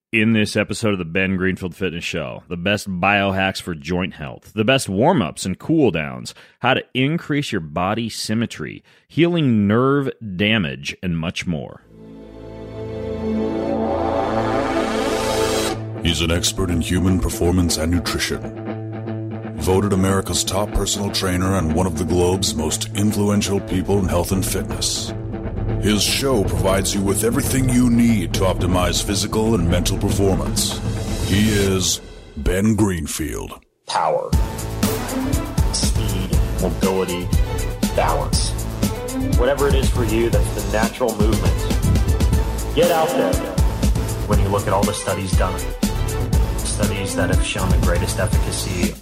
In this episode of the Ben Greenfield Fitness Show, the best biohacks for joint health, the best warm-ups and cool-downs, how to increase your body symmetry, healing nerve damage, and much more. He's an expert in human performance and nutrition. Voted America's top personal trainer and one of the globe's most influential people in health and fitness. His show provides you with everything you need to optimize physical and mental performance. He is Ben Greenfield. Power, speed, mobility, balance. Whatever it is for you, that's the natural movement. Get out there. When you look at all the studies done, studies that have shown the greatest efficacy.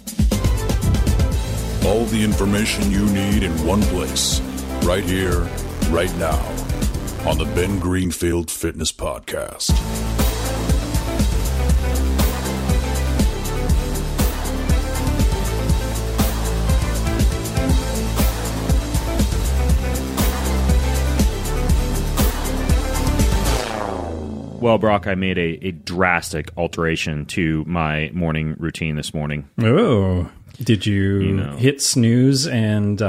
All the information you need in one place, right here, right now, on the Ben Greenfield Fitness Podcast. Well, Brock, I made a drastic alteration to my morning routine this morning. Oh, did you hit snooze and,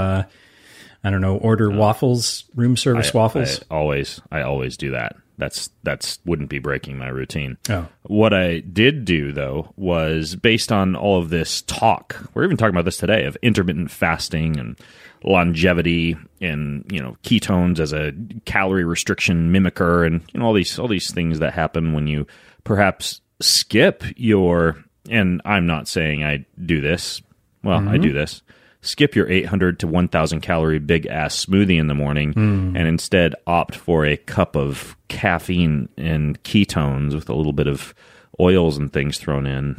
order waffles, room service waffles? I always do that. That's wouldn't be breaking my routine. Oh. What I did do, though, was based on all of this talk, we're even talking about this today, of intermittent fasting and longevity and, ketones as a calorie restriction mimicker and, all these things that happen when you perhaps skip and I'm not saying I do this. Well, I do this. Skip your 800 to 1,000 calorie big ass smoothie in the morning and instead opt for a cup of caffeine and ketones with a little bit of oils and things thrown in.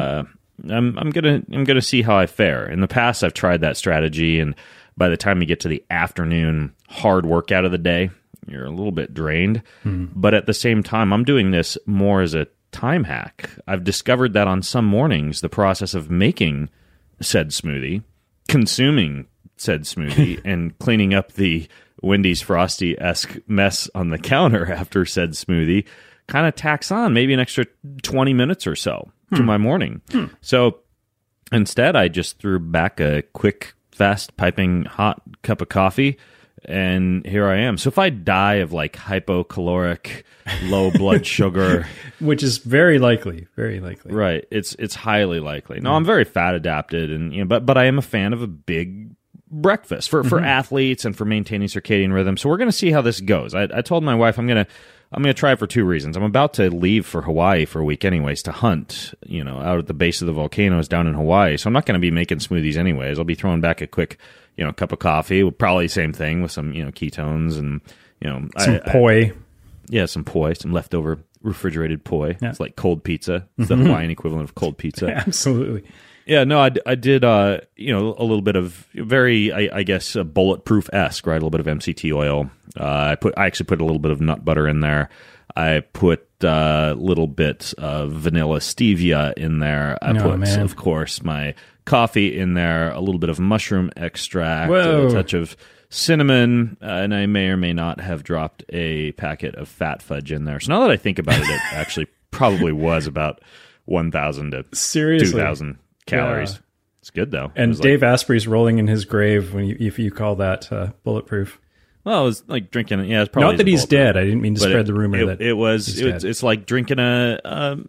I'm gonna see how I fare. In the past, I've tried that strategy, and by the time you get to the afternoon hard workout of the day, you're a little bit drained. But at the same time, I'm doing this more as a time hack. I've discovered that on some mornings, the process of making said smoothie, consuming said smoothie, and cleaning up the Wendy's Frosty-esque mess on the counter after said smoothie kind of tacks on maybe an extra 20 minutes or so to my morning. So instead, I just threw back a quick, fast, piping hot cup of coffee, and here I am. So if I die of hypocaloric, low blood sugar, which is very likely, right? It's highly likely. No, I'm very fat adapted, and but I am a fan of a big breakfast for athletes and for maintaining circadian rhythm. So we're going to see how this goes. I told my wife I'm going to try it for two reasons. I'm about to leave for Hawaii for a week anyways to hunt, out at the base of the volcanoes down in Hawaii. So I'm not going to be making smoothies anyways. I'll be throwing back a quick, cup of coffee, probably the same thing with some, ketones and, some poi. Some poi, some leftover refrigerated poi. Yeah. It's like cold pizza. It's the Hawaiian equivalent of cold pizza. Absolutely. Yeah, no, I did, a little bit of very, I guess, bulletproof-esque, right? A little bit of MCT oil. I actually put a little bit of nut butter in there. I put a little bit of vanilla stevia in there. I put, of course, my coffee in there, a little bit of mushroom extract, a touch of cinnamon, and I may or may not have dropped a packet of fat fudge in there. So now that I think about it, it actually probably was about 1,000 to 2,000 calories. Yeah. It's good, though. And Dave Asprey's rolling in his grave if you call that bulletproof. Well, it was like drinking. Yeah, it's probably not that he's dead. I didn't mean to spread the rumor that it's like drinking a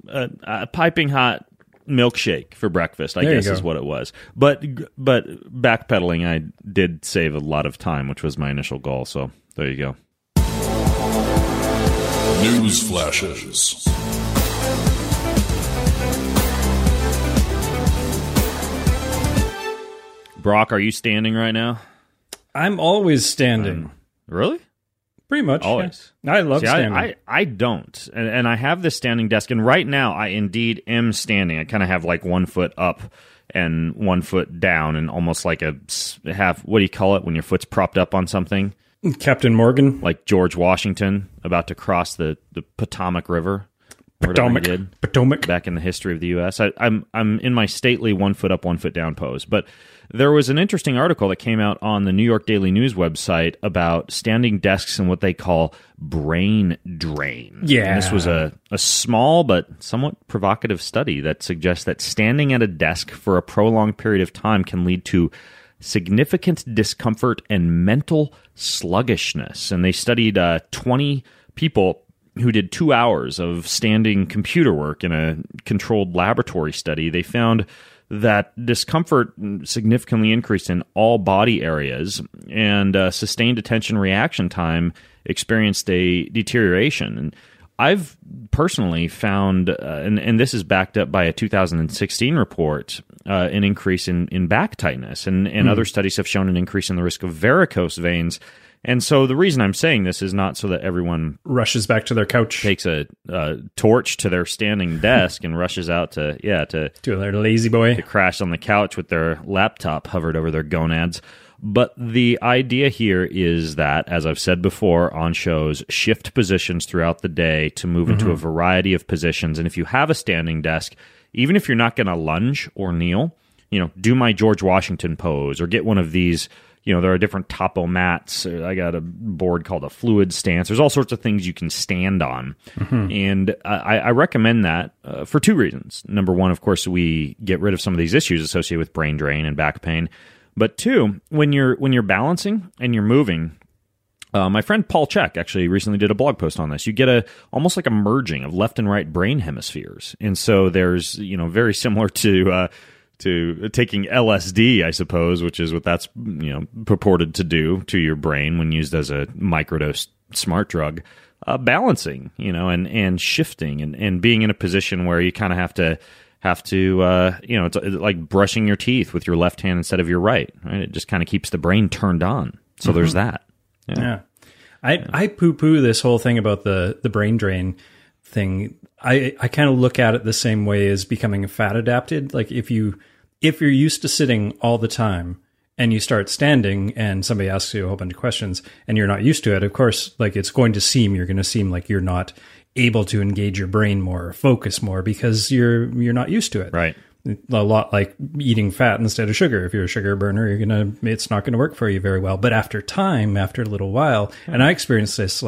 piping hot milkshake for breakfast, I guess is what it was. But backpedaling, I did save a lot of time, which was my initial goal. So there you go. News flashes. Brock, are you standing right now? I'm always standing. Really? Pretty much. Always. Yeah. I love standing. I don't. And I have this standing desk, and right now I indeed am standing. I kind of have like 1 foot up and 1 foot down, and almost like what do you call it when your foot's propped up on something? Captain Morgan. Like George Washington about to cross the Potomac River. Potomac. Back in the history of the U.S. I'm in my stately 1 foot up, 1 foot down pose. But there was an interesting article that came out on the New York Daily News website about standing desks and what they call brain drain. Yeah. And this was a small but somewhat provocative study that suggests that standing at a desk for a prolonged period of time can lead to significant discomfort and mental sluggishness. And they studied 20 people who did 2 hours of standing computer work in a controlled laboratory study. They found that discomfort significantly increased in all body areas, and sustained attention reaction time experienced a deterioration. And I've personally found, and this is backed up by a 2016 report, an increase in back tightness, and other studies have shown an increase in the risk of varicose veins. And so the reason I'm saying this is not so that everyone rushes back to their couch, takes a torch to their standing desk and rushes out to their lazy boy, to crash on the couch with their laptop hovered over their gonads. But the idea here is that, as I've said before on shows, shift positions throughout the day to move into a variety of positions. And if you have a standing desk, even if you're not going to lunge or kneel, do my George Washington pose or get one of these. There are different topo mats. I got a board called a fluid stance. There's all sorts of things you can stand on. And I recommend that for 2 reasons. Number one, of course, we get rid of some of these issues associated with brain drain and back pain. But 2, when you're balancing and you're moving, my friend Paul Chek actually recently did a blog post on this. You get almost like a merging of left and right brain hemispheres. And so there's, very similar to taking LSD, I suppose, which is what that's purported to do to your brain when used as a microdose smart drug. Balancing, and shifting and being in a position where you kind of have to it's like brushing your teeth with your left hand instead of your right. It just kind of keeps the brain turned on. So there's that. Yeah. I poo-poo this whole thing about the brain drain thing. I kind of look at it the same way as becoming fat adapted. Like if you're used to sitting all the time and you start standing and somebody asks you a whole bunch of questions and you're not used to it, of course, like you're going to seem like you're not able to engage your brain more or focus more because you're not used to it. Right. A lot like eating fat instead of sugar. If you're a sugar burner, it's not going to work for you very well. But after a little while, and I experienced this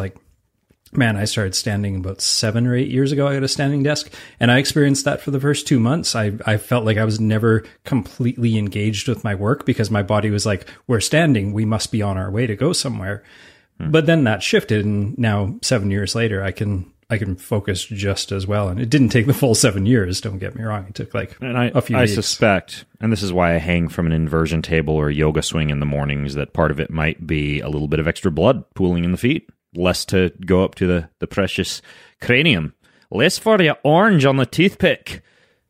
I started standing about 7 or 8 years ago. I got a standing desk, and I experienced that for the first 2 months. I felt like I was never completely engaged with my work because my body was like, we're standing, we must be on our way to go somewhere. But then that shifted, and now 7 years later, I can focus just as well. And it didn't take the full 7 years, don't get me wrong. It took a few weeks. I suspect, and this is why I hang from an inversion table or yoga swing in the mornings, that part of it might be a little bit of extra blood pooling in the feet. Less to go up to the precious cranium. Less for your orange on the toothpick.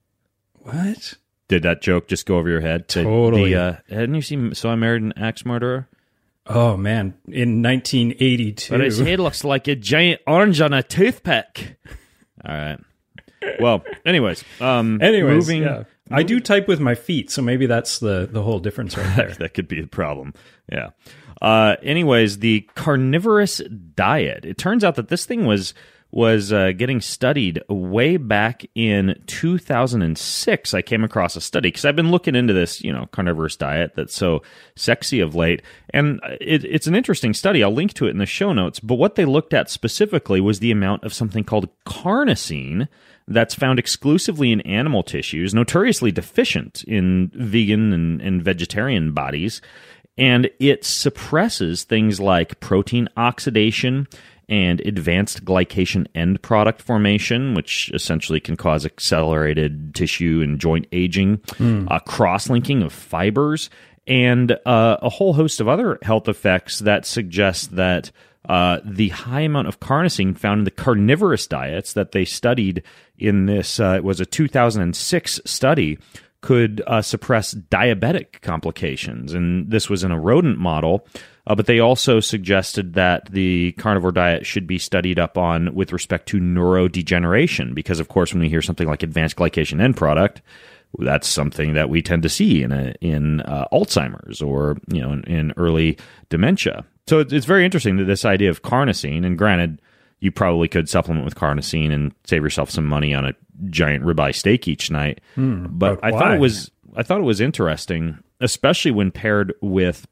What? Did that joke just go over your head? Totally. Hadn't you seen So I Married an Axe Murderer? Oh, man. In 1982. But his head looks like a giant orange on a toothpick. All right. Well, anyways. Moving. Yeah. I do type with my feet, so maybe that's the whole difference right there. That could be the problem. Yeah. Anyways, the carnivorous diet. It turns out that this thing was getting studied way back in 2006. I came across a study because I've been looking into this, carnivorous diet that's so sexy of late. And it's an interesting study. I'll link to it in the show notes. But what they looked at specifically was the amount of something called carnosine that's found exclusively in animal tissues, notoriously deficient in vegan and vegetarian bodies. And it suppresses things like protein oxidation and advanced glycation end product formation, which essentially can cause accelerated tissue and joint aging, cross-linking of fibers, and a whole host of other health effects that suggest that the high amount of carnosine found in the carnivorous diets that they studied in this, it was a 2006 study, could suppress diabetic complications. And this was in a rodent model, but they also suggested that the carnivore diet should be studied up on with respect to neurodegeneration, because, of course, when we hear something like advanced glycation end product, that's something that we tend to see in Alzheimer's or in early dementia. So it's very interesting that this idea of carnosine, and granted, you probably could supplement with carnosine and save yourself some money on a giant ribeye steak each night. But I thought it was interesting, especially when paired with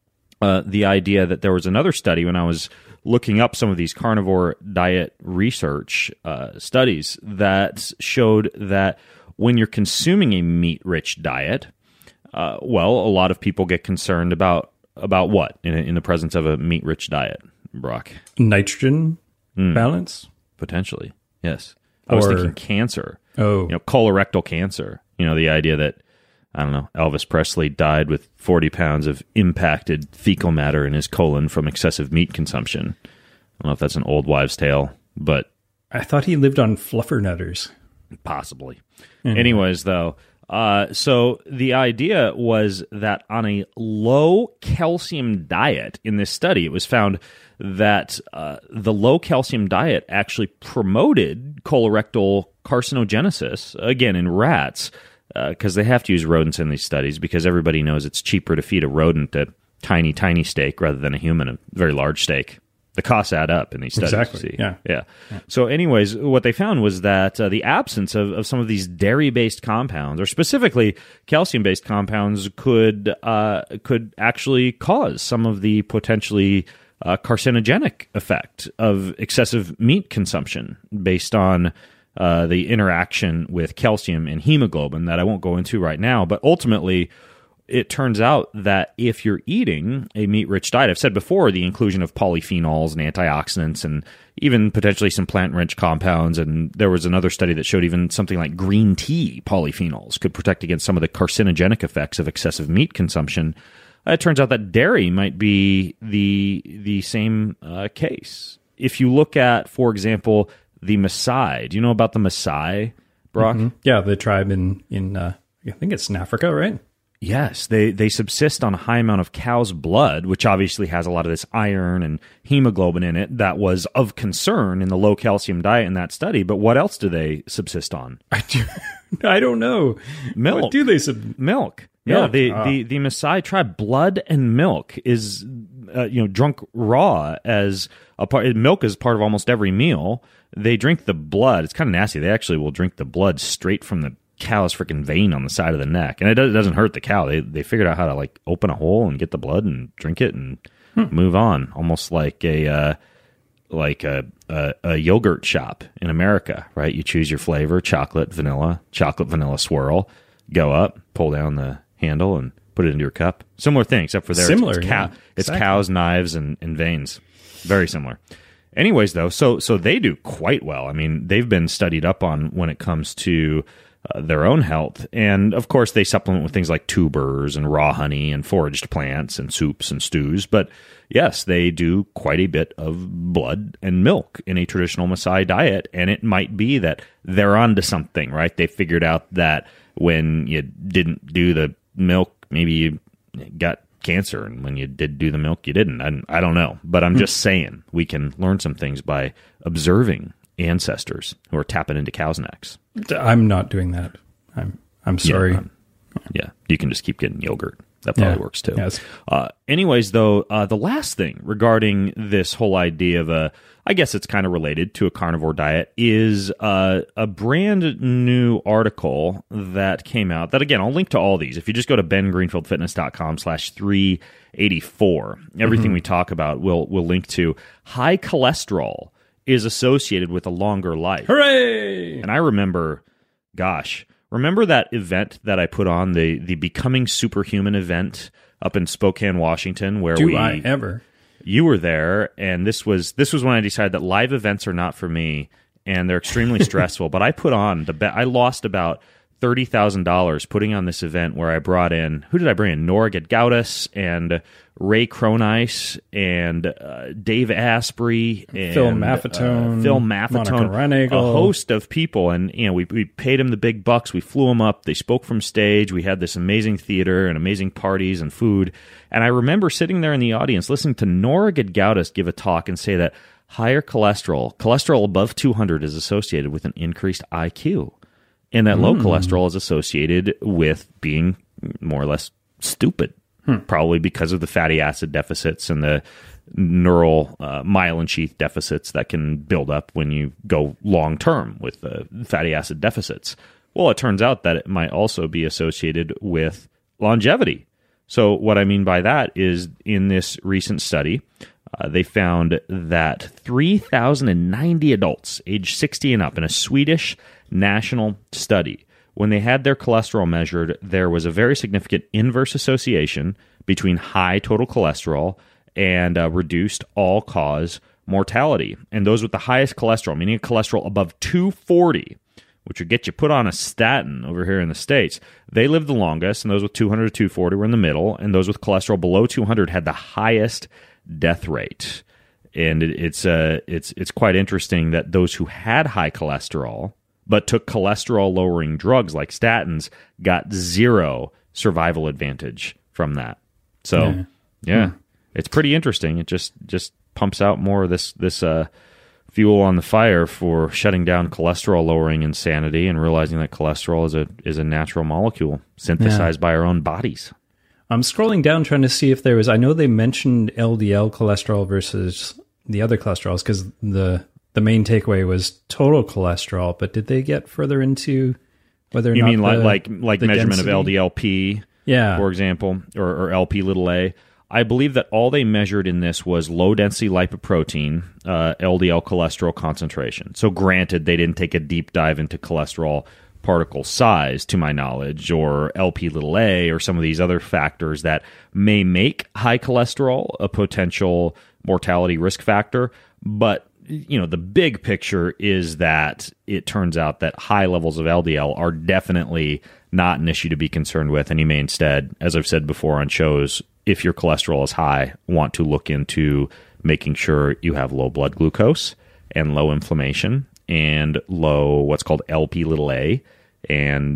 the idea that there was another study when I was looking up some of these carnivore diet research studies that showed that when you're consuming a meat-rich diet, a lot of people get concerned about what in the presence of a meat-rich diet, Brock? Nitrogen balance? Potentially, yes. I was thinking cancer. Oh. Colorectal cancer. The idea that, I don't know, Elvis Presley died with 40 pounds of impacted fecal matter in his colon from excessive meat consumption. I don't know if that's an old wives' tale, but... I thought he lived on fluffernutters. Possibly. Anyways, though, so the idea was that on a low-calcium diet in this study, it was found that the low-calcium diet actually promoted colorectal carcinogenesis, again, in rats, because they have to use rodents in these studies because everybody knows it's cheaper to feed a rodent a tiny, tiny steak rather than a human a very large steak. The costs add up in these studies. Exactly. Yeah. So anyways, what they found was that the absence of some of these dairy-based compounds, or specifically calcium-based compounds, could actually cause some of the potentially carcinogenic effect of excessive meat consumption based on the interaction with calcium and hemoglobin that I won't go into right now. But ultimately, it turns out that if you're eating a meat-rich diet, I've said before, the inclusion of polyphenols and antioxidants and even potentially some plant-rich compounds, and there was another study that showed even something like green tea polyphenols could protect against some of the carcinogenic effects of excessive meat consumption. It turns out that dairy might be the same case. If you look at, for example, the Maasai. Do you know about the Maasai, Brock? Mm-hmm. Yeah, the tribe in I think it's in Africa, right? Yes, they subsist on a high amount of cow's blood, which obviously has a lot of this iron and hemoglobin in it that was of concern in the low-calcium diet in that study. But what else do they subsist on? I don't know. Milk. What do they Milk. Yeah, the Maasai tribe, blood and milk is drunk raw as a part. Milk is part of almost every meal. They drink the blood. It's kind of nasty. They actually will drink the blood straight from the cow's freaking vein on the side of the neck, and it doesn't hurt the cow. They figured out how to open a hole and get the blood and drink it and move on, almost like a yogurt shop in America, right? You choose your flavor: chocolate, vanilla swirl. Go up, pull down the handle, and put it into your cup. Similar thing, except for there it's cows, knives, and veins. Very similar. Anyways, though, so they do quite well. I mean, they've been studied up on when it comes to their own health. And, of course, they supplement with things like tubers and raw honey and foraged plants and soups and stews. But, yes, they do quite a bit of blood and milk in a traditional Maasai diet. And it might be that they're onto something, right? They figured out that when you didn't do the milk, maybe you got cancer, and when you did do the milk, you didn't. I don't know. But I'm just saying we can learn some things by observing ancestors who are tapping into cows' necks. I'm not doing that. I'm sorry. Yeah, you can just keep getting yogurt. That probably works too. Yes. Anyways, though, the last thing regarding this whole idea of I guess it's kind of related to a carnivore diet, is a brand new article that came out that, again, I'll link to all these. If you just go to bengreenfieldfitness.com/384, everything we talk about we'll link to. High cholesterol is associated with a longer life. Hooray! And I remember that event that I put on, the Becoming Superhuman event up in Spokane, Washington, where you were there, and this was when I decided that live events are not for me, and they're extremely stressful. But I put on I lost about $30,000 putting on this event where I brought in, who did I bring in? Nora Gedgaudas and Ray Cronice and Dave Asprey and Phil Maffetone, Monica Reinagle, a host of people. And we paid them the big bucks. We flew them up. They spoke from stage. We had this amazing theater and amazing parties and food. And I remember sitting there in the audience listening to Nora Gedgaudas give a talk and say that higher cholesterol above 200 is associated with an increased IQ. And that low cholesterol is associated with being more or less stupid, probably because of the fatty acid deficits and the neural myelin sheath deficits that can build up when you go long term with fatty acid deficits. Well, it turns out that it might also be associated with longevity. So what I mean by that is in this recent study, they found that 3,090 adults aged 60 and up in a Swedish national study, when they had their cholesterol measured, there was a very significant inverse association between high total cholesterol and reduced all-cause mortality. And those with the highest cholesterol, meaning a cholesterol above 240, which would get you put on a statin over here in the States, they lived the longest, and those with 200 to 240 were in the middle, and those with cholesterol below 200 had the highest death rate. And it's quite interesting that those who had high cholesterol but took cholesterol-lowering drugs like statins got zero survival advantage from that. So, it's pretty interesting. It just pumps out more of this fuel on the fire for shutting down cholesterol-lowering insanity and realizing that cholesterol is a natural molecule synthesized by our own bodies. I'm scrolling down trying to see if there was... I know they mentioned LDL cholesterol versus the other cholesterols because the main takeaway was total cholesterol, but did they get further into whether or not... You mean like measurement density of LDLP, for example, or LP little a? I believe that all they measured in this was low-density lipoprotein, LDL cholesterol concentration. So granted, they didn't take a deep dive into cholesterol particle size, to my knowledge, or LP little a, or some of these other factors that may make high cholesterol a potential mortality risk factor. But the big picture is that it turns out that high levels of LDL are definitely not an issue to be concerned with, and you may instead, as I've said before on shows, if your cholesterol is high, want to look into making sure you have low blood glucose and low inflammation and low what's called LP little a and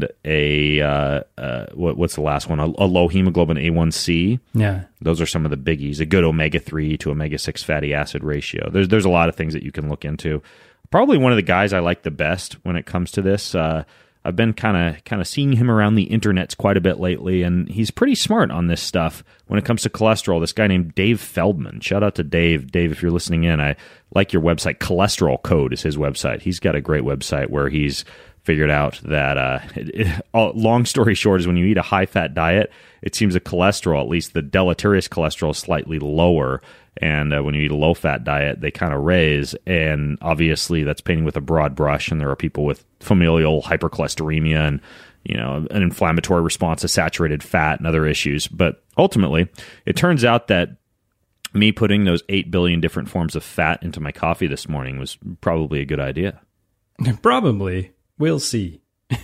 what's the last one? A low hemoglobin A1C. Yeah. Those are some of the biggies. A good omega-3 to omega-6 fatty acid ratio. There's a lot of things that you can look into. Probably one of the guys I like the best when it comes to this. I've been kind of seeing him around the internets quite a bit lately, and he's pretty smart on this stuff when it comes to cholesterol. This guy named Dave Feldman. Shout out to Dave. Dave, if you're listening in, I like your website. Cholesterol Code is his website. He's got a great website where he's figured out that, long story short, is when you eat a high-fat diet, it seems the cholesterol, at least the deleterious cholesterol, is slightly lower. And when you eat a low-fat diet, they kind of raise. And obviously, that's painting with a broad brush. And there are people with familial hypercholesteremia and, an inflammatory response to saturated fat and other issues. But ultimately, it turns out that me putting those 8 billion different forms of fat into my coffee this morning was probably a good idea. Probably. We'll see.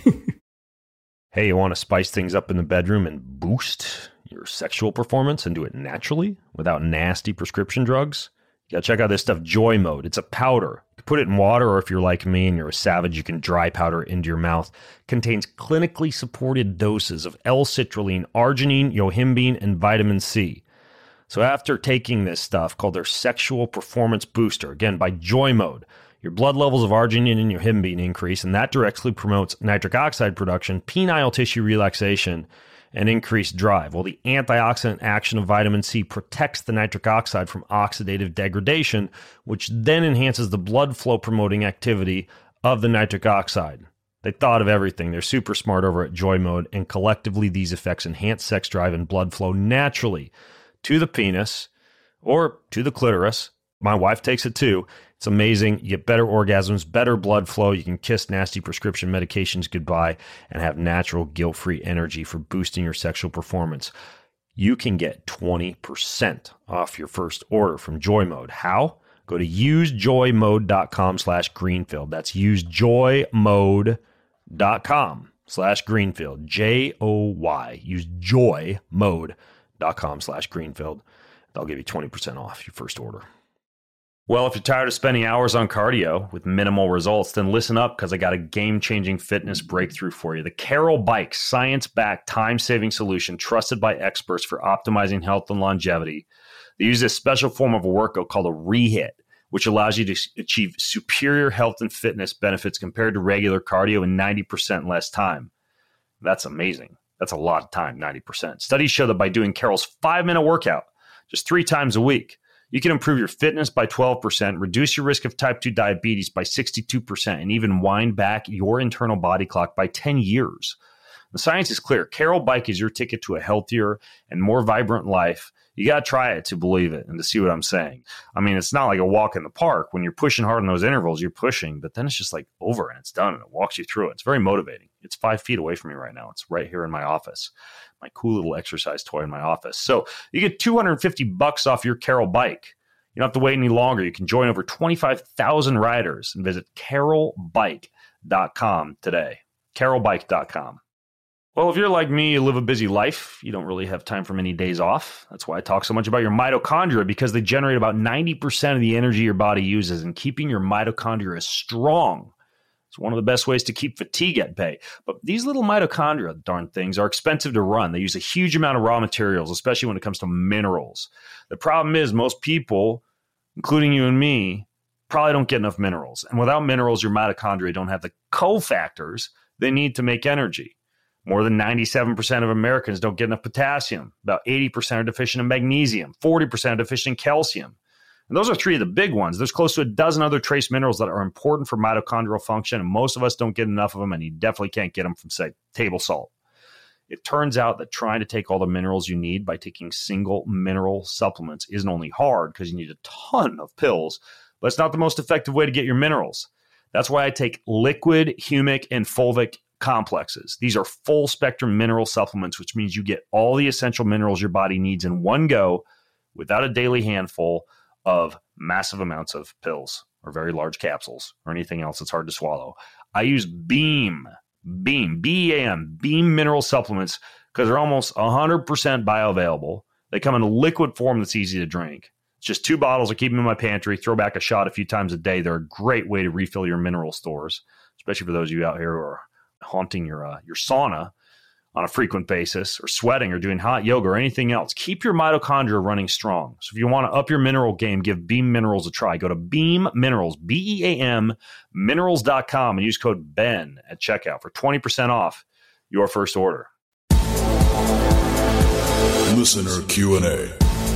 Hey, you want to spice things up in the bedroom and boost your sexual performance and do it naturally without nasty prescription drugs? You gotta check out this stuff, Joy Mode. It's a powder. You can put it in water, or if you're like me and you're a savage, you can dry powder into your mouth. It contains clinically supported doses of L-citrulline, arginine, yohimbine, and vitamin C. So after taking this stuff called their Sexual Performance Booster, again by Joy Mode, your blood levels of arginine and yohimbine increase, and that directly promotes nitric oxide production, penile tissue relaxation, and increased drive. Well, the antioxidant action of vitamin C protects the nitric oxide from oxidative degradation, which then enhances the blood flow promoting activity of the nitric oxide. They thought of everything. They're super smart over at Joy Mode, and collectively these effects enhance sex drive and blood flow naturally to the penis or to the clitoris. My wife takes it too. It's amazing. You get better orgasms, better blood flow. You can kiss nasty prescription medications goodbye and have natural guilt-free energy for boosting your sexual performance. You can get 20% off your first order from Joy Mode. How? Go to usejoymode.com/Greenfield. That's usejoymode.com/Greenfield. JOY. Use joymode.com/Greenfield. They'll give you 20% off your first order. Well, if you're tired of spending hours on cardio with minimal results, then listen up, because I got a game-changing fitness breakthrough for you. The Carol Bike, science-backed, time-saving solution trusted by experts for optimizing health and longevity. They use this special form of a workout called a rehit, which allows you to achieve superior health and fitness benefits compared to regular cardio in 90% less time. That's amazing. That's a lot of time, 90%. Studies show that by doing Carol's 5-minute workout just 3 times a week, You can improve your fitness by 12%, reduce your risk of type 2 diabetes by 62%, and even wind back your internal body clock by 10 years. The science is clear. Carol Bike is your ticket to a healthier and more vibrant life. You got to try it to believe it and to see what I'm saying. I mean, it's not like a walk in the park. When you're pushing hard in those intervals, you're pushing, but then it's just like over and it's done and it walks you through it. It's very motivating. It's 5 feet away from me right now. It's right here in my office, my cool little exercise toy in my office. So you get $250 off your Carol Bike. You don't have to wait any longer. You can join over 25,000 riders and visit carolbike.com today. carolbike.com. Well, if you're like me, you live a busy life. You don't really have time for many days off. That's why I talk so much about your mitochondria, because they generate about 90% of the energy your body uses, and keeping your mitochondria strong. It's one of the best ways to keep fatigue at bay. But these little mitochondria, darn things, are expensive to run. They use a huge amount of raw materials, especially when it comes to minerals. The problem is most people, including you and me, probably don't get enough minerals. And without minerals, your mitochondria don't have the cofactors they need to make energy. More than 97% of Americans don't get enough potassium. About 80% are deficient in magnesium. 40% are deficient in calcium. And those are three of the big ones. There's close to a dozen other trace minerals that are important for mitochondrial function, and most of us don't get enough of them, and you definitely can't get them from, say, table salt. It turns out that trying to take all the minerals you need by taking single mineral supplements isn't only hard because you need a ton of pills, but it's not the most effective way to get your minerals. That's why I take liquid, humic, and fulvic complexes. These are full spectrum mineral supplements, which means you get all the essential minerals your body needs in one go without a daily handful of massive amounts of pills or very large capsules or anything else that's hard to swallow. I use BEAM, B-E-A-M, BEAM mineral supplements because they're almost 100% bioavailable. They come in a liquid form that's easy to drink. It's just 2 bottles. I keep them in my pantry, throw back a shot a few times a day. They're a great way to refill your mineral stores, especially for those of you out here who are haunting your sauna on a frequent basis, or sweating, or doing hot yoga, or anything else. Keep your mitochondria running strong. So if you want to up your mineral game, give Beam Minerals a try. Go to Beam Minerals, B-E-A-M, minerals.com, and use code BEN at checkout for 20% off your first order. Listener Q&A.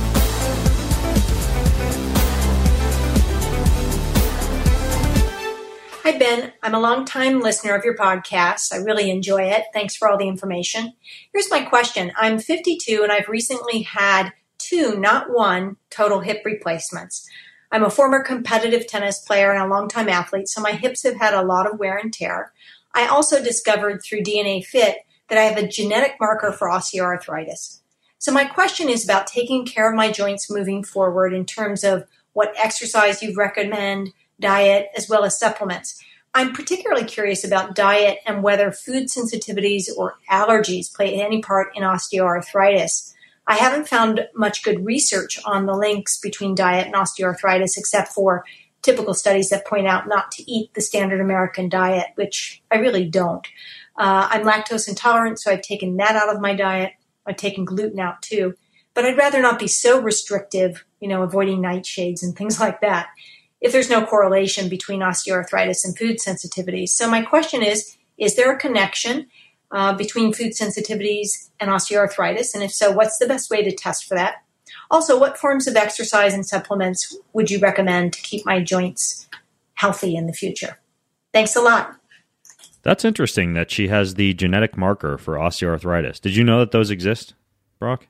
Hi, Ben. I'm a longtime listener of your podcast. I really enjoy it. Thanks for all the information. Here's my question. I'm 52 and I've recently had 2, not 1, total hip replacements. I'm a former competitive tennis player and a longtime athlete, so my hips have had a lot of wear and tear. I also discovered through DNA Fit that I have a genetic marker for osteoarthritis. So my question is about taking care of my joints moving forward in terms of what exercise you recommend, diet, as well as supplements. I'm particularly curious about diet and whether food sensitivities or allergies play any part in osteoarthritis. I haven't found much good research on the links between diet and osteoarthritis, except for typical studies that point out not to eat the standard American diet, which I really don't. I'm lactose intolerant, so I've taken that out of my diet. I've taken gluten out too. But I'd rather not be so restrictive, avoiding nightshades and things like that, if there's no correlation between osteoarthritis and food sensitivities. So my question is there a connection between food sensitivities and osteoarthritis? And if so, what's the best way to test for that? Also, what forms of exercise and supplements would you recommend to keep my joints healthy in the future? Thanks a lot. That's interesting that she has the genetic marker for osteoarthritis. Did you know that those exist, Brock?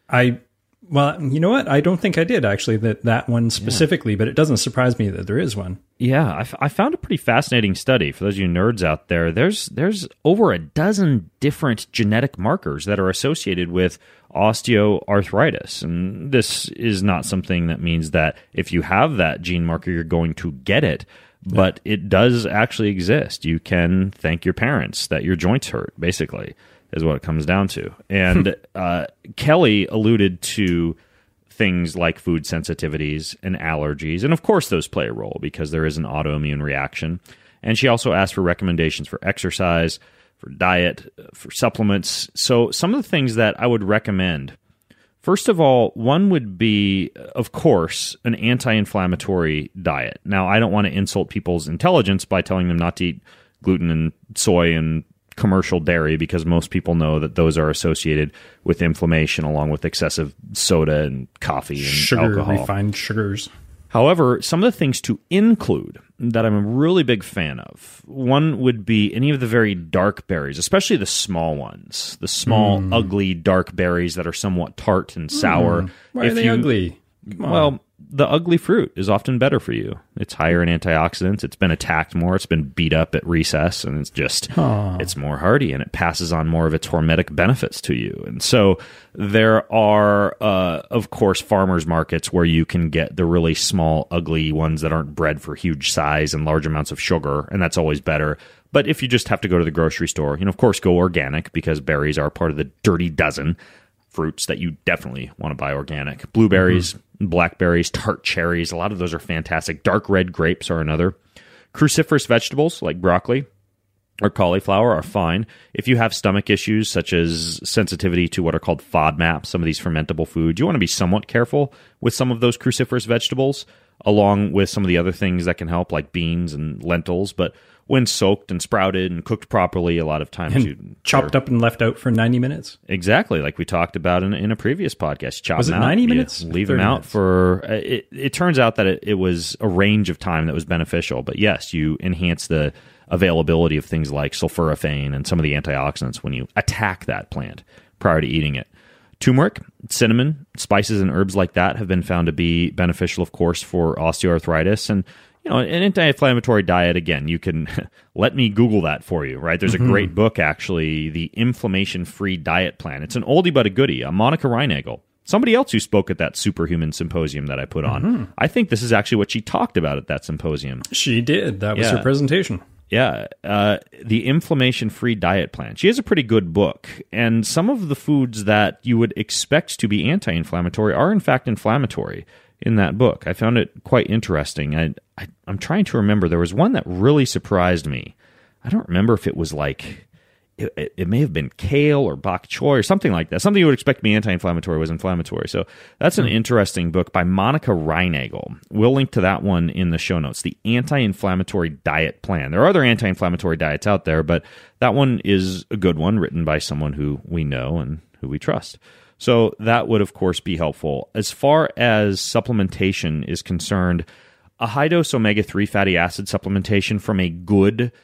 Well, you know what? I don't think I did, actually, that one specifically, but it doesn't surprise me that there is one. Yeah, I found a pretty fascinating study. For those of you nerds out there, there's over a dozen different genetic markers that are associated with osteoarthritis. And this is not something that means that if you have that gene marker, you're going to get it. But it does actually exist. You can thank your parents that your joints hurt, basically, is what it comes down to. And Kelly alluded to things like food sensitivities and allergies. And of course, those play a role because there is an autoimmune reaction. And she also asked for recommendations for exercise, for diet, for supplements. So some of the things that I would recommend, first of all, one would be, of course, an anti-inflammatory diet. Now, I don't want to insult people's intelligence by telling them not to eat gluten and soy and commercial dairy because most people know that those are associated with inflammation along with excessive soda and coffee and Sugar, alcohol. refined sugars. However, some of the things to include that I'm a really big fan of, one would be any of the very dark berries, especially the small ones, the small, ugly, dark berries that are somewhat tart and sour. Why are they ugly? Come on. Well, the ugly fruit is often better for you. It's higher in antioxidants. It's been attacked more. It's been beat up at recess, and it's just, it's more hardy, and it passes on more of its hormetic benefits to you. And so there are, of course, farmers markets where you can get the really small, ugly ones that aren't bred for huge size and large amounts of sugar, and that's always better. But if you just have to go to the grocery store, of course, go organic because berries are part of the dirty dozen fruits that you definitely want to buy organic. Blueberries, blackberries, tart cherries, a lot of those are fantastic. Dark red grapes are another. Cruciferous vegetables like broccoli or cauliflower are fine. If you have stomach issues such as sensitivity to what are called FODMAPs, some of these fermentable foods, you want to be somewhat careful with some of those cruciferous vegetables along with some of the other things that can help like beans and lentils. But when soaked and sprouted and cooked properly, a lot of times chopped up and left out for 90 minutes. Exactly, like we talked about in a previous podcast. Chop was it them out, 90 minutes? Leave them out for. It turns out that it was a range of time that was beneficial. But yes, you enhance the availability of things like sulforaphane and some of the antioxidants when you attack that plant prior to eating it. Turmeric, cinnamon, spices, and herbs like that have been found to be beneficial, of course, for osteoarthritis. And an anti-inflammatory diet, again, you can let me Google that for you, right? There's a great book, actually, The Inflammation-Free Diet Plan. It's an oldie but a goodie. Monica Reinagel, somebody else who spoke at that Superhuman Symposium that I put on. I think this is actually what she talked about at that symposium. She did. That was her presentation. Yeah, The Inflammation-Free Diet Plan. She has a pretty good book, and some of the foods that you would expect to be anti-inflammatory are, in fact, inflammatory in that book. I found it quite interesting. I'm trying to remember. There was one that really surprised me. I don't remember if it was like, it may have been kale or bok choy or something like that. Something you would expect to be anti-inflammatory was inflammatory. So that's an interesting book by Monica Reinagel. We'll link to that one in the show notes, The Anti-Inflammatory Diet Plan. There are other anti-inflammatory diets out there, but that one is a good one written by someone who we know and who we trust. So that would, of course, be helpful. As far as supplementation is concerned, a high-dose omega-3 fatty acid supplementation from a good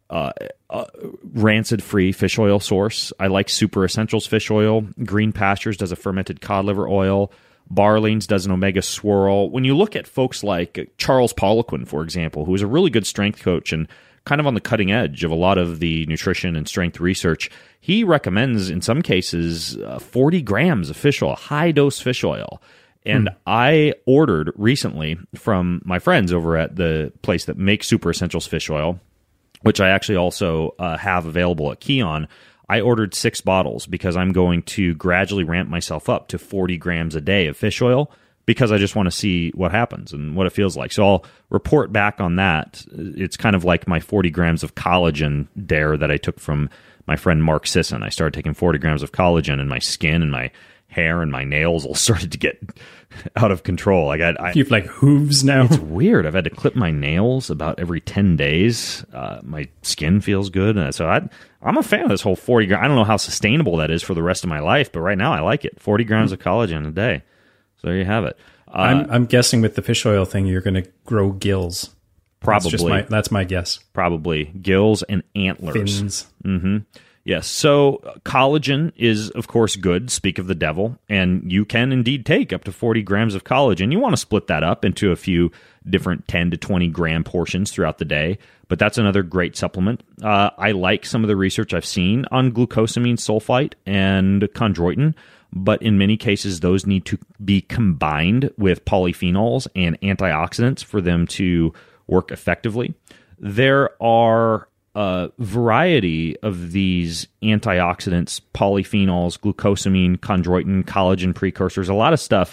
rancid-free fish oil source. I like Super Essentials fish oil. Green Pastures does a fermented cod liver oil. Barleans does an omega swirl. When you look at folks like Charles Poliquin, for example, who is a really good strength coach and kind of on the cutting edge of a lot of the nutrition and strength research, he recommends, in some cases, 40 grams of fish oil, high-dose fish oil. And I ordered recently from my friends over at the place that makes Super Essentials fish oil, which I actually also have available at Keon. I ordered 6 bottles because I'm going to gradually ramp myself up to 40 grams a day of fish oil because I just want to see what happens and what it feels like. So I'll report back on that. It's kind of like my 40 grams of collagen dare that I took from my friend Mark Sisson. I started taking 40 grams of collagen, and my skin and my hair and my nails all started to get out of control. You've like hooves now. It's weird. I've had to clip my nails about every 10 days. My skin feels good. And so I'm a fan of this whole 40 grams. I don't know how sustainable that is for the rest of my life, but right now I like it. 40 grams of collagen a day. So there you have it. I'm guessing with the fish oil thing, you're going to grow gills. Probably. That's my guess. Probably. Gills and antlers. Fins. Mm-hmm. Yes. So collagen is, of course, good. Speak of the devil. And you can indeed take up to 40 grams of collagen. You want to split that up into a few different 10 to 20 gram portions throughout the day. But that's another great supplement. I like some of the research I've seen on glucosamine sulfite and chondroitin. But in many cases, those need to be combined with polyphenols and antioxidants for them to work effectively. There are a variety of these antioxidants, polyphenols, glucosamine, chondroitin, collagen precursors, a lot of stuff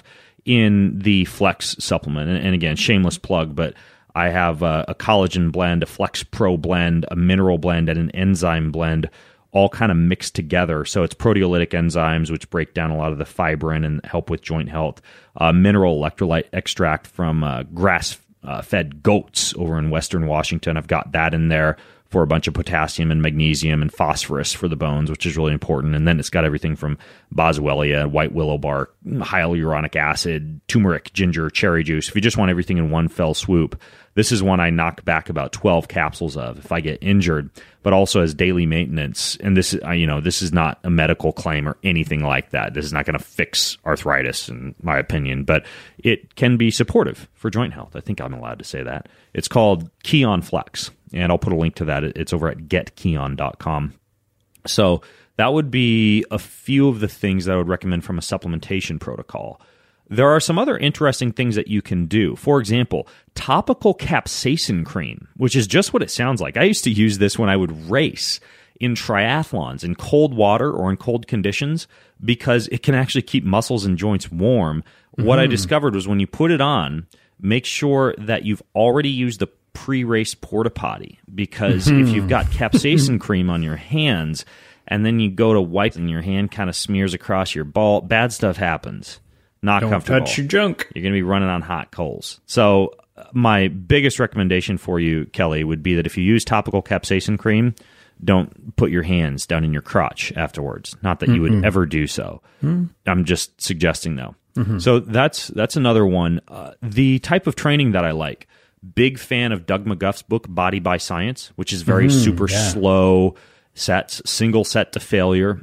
in the Flex supplement. And again, shameless plug, but I have a collagen blend, a Flex Pro blend, a mineral blend, and an enzyme blend, all kind of mixed together. So it's proteolytic enzymes, which break down a lot of the fibrin and help with joint health. Mineral electrolyte extract from grass-fed goats over in Western Washington. I've got that in there for a bunch of potassium and magnesium and phosphorus for the bones, which is really important. And then it's got everything from boswellia, white willow bark, hyaluronic acid, turmeric, ginger, cherry juice. If you just want everything in one fell swoop, this is one I knock back about 12 capsules of if I get injured, but also as daily maintenance. And this is not a medical claim or anything like that. This is not going to fix arthritis, in my opinion, but it can be supportive for joint health. I think I'm allowed to say that. It's called Kion Flex, and I'll put a link to that. It's over at getkion.com. So that would be a few of the things that I would recommend from a supplementation protocol. There are some other interesting things that you can do. For example, topical capsaicin cream, which is just what it sounds like. I used to use this when I would race in triathlons in cold water or in cold conditions because it can actually keep muscles and joints warm. What I discovered was when you put it on, make sure that you've already used the pre-race porta potty, because if you've got capsaicin cream on your hands and then you go to wipe and your hand kind of smears across your ball, bad stuff happens. Not Don't comfortable. touch your junk. You're going to be running on hot coals. So my biggest recommendation for you, Kelly, would be that if you use topical capsaicin cream, don't put your hands down in your crotch afterwards. Not that you would ever do so. I'm just suggesting, though. So that's another one. The type of training that I like, big fan of Doug McGuff's book, Body by Science, which is very super slow sets, single set to failure.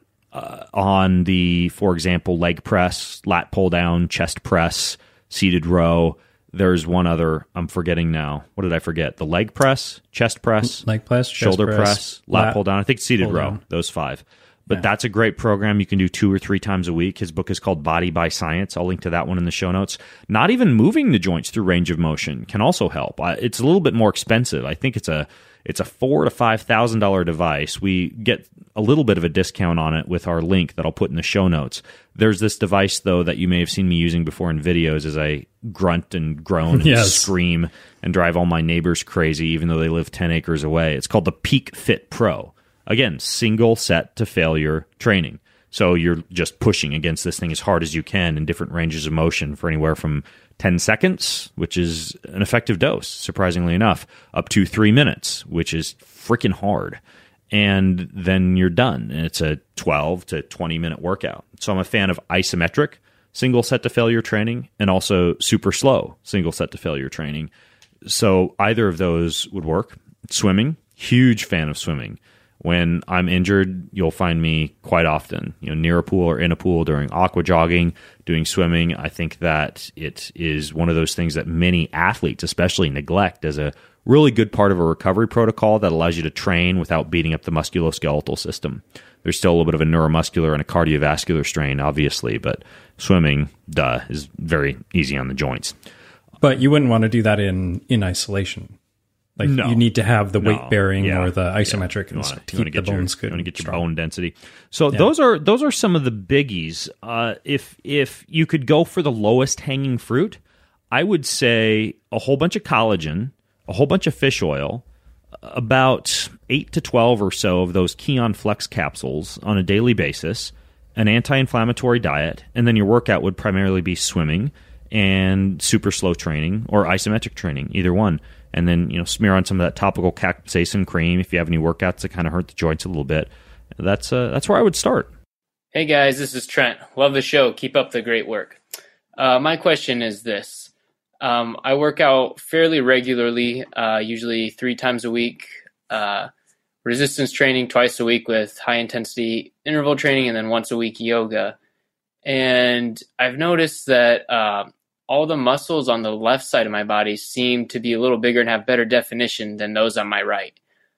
On the, for example, leg press, lat pull down, chest press, seated row. There's one other, I'm forgetting now. What did I forget? The leg press, chest press, Leg press, chest shoulder press, lat pull down. I think seated row, down. those 5. But that's a great program you can do 2 or 3 times a week. His book is called Body by Science. I'll link to that one in the show notes. Not even moving the joints through range of motion can also help. It's a little bit more expensive. I think it's a $4,000 to $5,000 device. We get a little bit of a discount on it with our link that I'll put in the show notes. There's this device, though, that you may have seen me using before in videos as I grunt and groan and scream and drive all my neighbors crazy, even though they live 10 acres away. It's called the Peak Fit Pro. Again, single set to failure training. So you're just pushing against this thing as hard as you can in different ranges of motion for anywhere from 10 seconds, which is an effective dose, surprisingly enough, up to 3 minutes, which is freaking hard. And then you're done. And it's a 12 to 20-minute workout. So I'm a fan of isometric single set to failure training and also super slow single set to failure training. So either of those would work. Swimming, huge fan of swimming. When I'm injured, you'll find me quite often, near a pool or in a pool during aqua jogging, doing swimming. I think that it is one of those things that many athletes especially neglect as a really good part of a recovery protocol that allows you to train without beating up the musculoskeletal system. There's still a little bit of a neuromuscular and a cardiovascular strain, obviously, but swimming, is very easy on the joints. But you wouldn't want to do that in isolation. Like No. You need to have the weight bearing Yeah. or the isometric and keep the bones good. You want to get your strong. bone density. So those are some of the biggies. If you could go for the lowest hanging fruit, I would say a whole bunch of collagen, a whole bunch of fish oil, about 8 to 12 or so of those Kion Flex capsules on a daily basis, an anti-inflammatory diet, and then your workout would primarily be swimming and super slow training or isometric training, either one. And then, smear on some of that topical capsaicin cream if you have any workouts that kind of hurt the joints a little bit. That's where I would start. Hey guys, this is Trent. Love the show. Keep up the great work. My question is this. I work out fairly regularly, usually 3 times a week. Resistance training twice a week with high intensity interval training, and then once a week yoga. And I've noticed that all the muscles on the left side of my body seem to be a little bigger and have better definition than those on my right.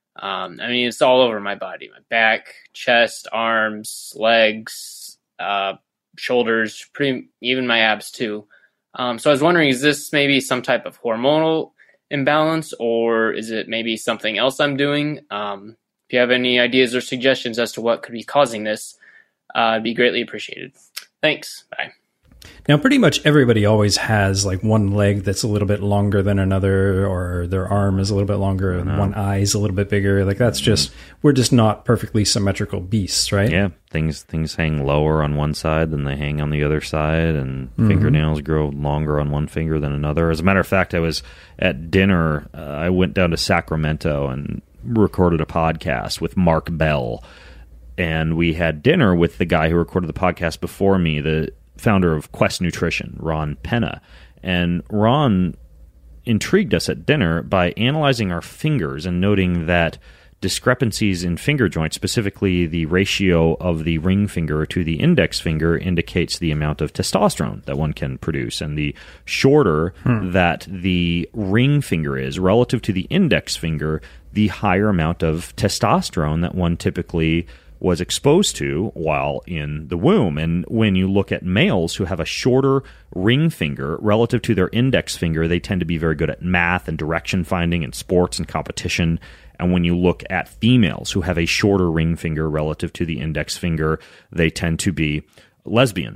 It's all over my body, my back, chest, arms, legs, shoulders, even my abs too. So I was wondering, is this maybe some type of hormonal imbalance, or is it maybe something else I'm doing? If you have any ideas or suggestions as to what could be causing this, it'd be greatly appreciated. Thanks. Bye. Now, pretty much everybody always has like one leg that's a little bit longer than another, or their arm is a little bit longer and one eye is a little bit bigger. Like that's we're just not perfectly symmetrical beasts, right? Yeah, things hang lower on one side than they hang on the other side, and fingernails grow longer on one finger than another. As a matter of fact, I was at dinner. I went down to Sacramento, and recorded a podcast with Mark Bell, and we had dinner with the guy who recorded the podcast before me, the founder of Quest Nutrition, Ron Penna. And Ron intrigued us at dinner by analyzing our fingers and noting that discrepancies in finger joints, specifically the ratio of the ring finger to the index finger, indicates the amount of testosterone that one can produce. And the shorter that the ring finger is relative to the index finger, the higher amount of testosterone that one typically was exposed to while in the womb. And when you look at males who have a shorter ring finger relative to their index finger, they tend to be very good at math and direction finding and sports and competition. And when you look at females who have a shorter ring finger relative to the index finger, they tend to be lesbian.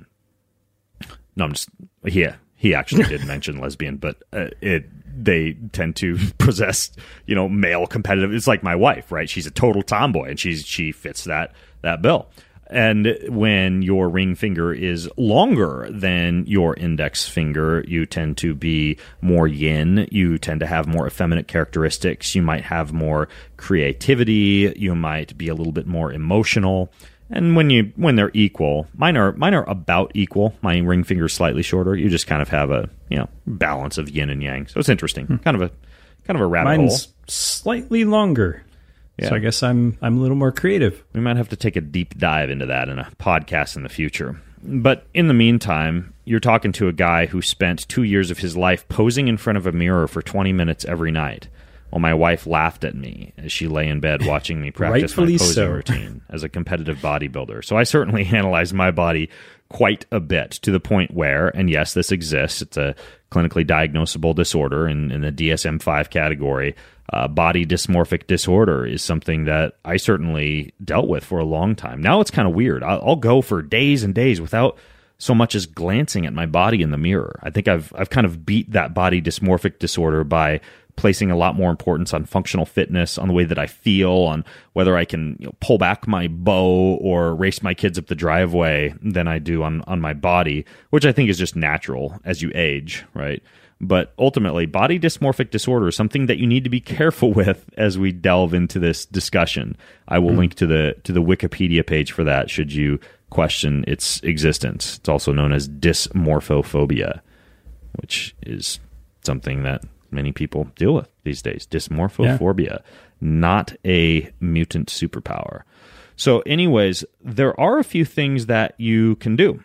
No, I'm just, he actually did mention lesbian, but they tend to possess, male competitive. It's like my wife, right? She's a total tomboy, and she fits that bill. And when your ring finger is longer than your index finger, you tend to be more yin. You tend to have more effeminate characteristics. You might have more creativity. You might be a little bit more emotional. And when they're equal, mine are about equal. My ring finger is slightly shorter. You just kind of have a balance of yin and yang. So it's interesting. Kind of a rabbit Mine's hole. Slightly longer. Yeah. So I guess I'm a little more creative. We might have to take a deep dive into that in a podcast in the future. But in the meantime, you're talking to a guy who spent 2 years of his life posing in front of a mirror for 20 minutes every night. Well, my wife laughed at me as she lay in bed watching me practice my posing routine as a competitive bodybuilder. So I certainly analyzed my body quite a bit, to the point where, and yes, this exists, it's a clinically diagnosable disorder in the DSM-5 category. Body dysmorphic disorder is something that I certainly dealt with for a long time. Now it's kind of weird. I'll go for days and days without so much as glancing at my body in the mirror. I think I've kind of beat that body dysmorphic disorder by placing a lot more importance on functional fitness, on the way that I feel, on whether I can pull back my bow or race my kids up the driveway than I do on my body, which I think is just natural as you age, right? But ultimately, body dysmorphic disorder is something that you need to be careful with as we delve into this discussion. I will link to the Wikipedia page for that should you question its existence. It's also known as dysmorphophobia, which is something that many people deal with these days. Dysmorphophobia, not a mutant superpower. So anyways, there are a few things that you can do.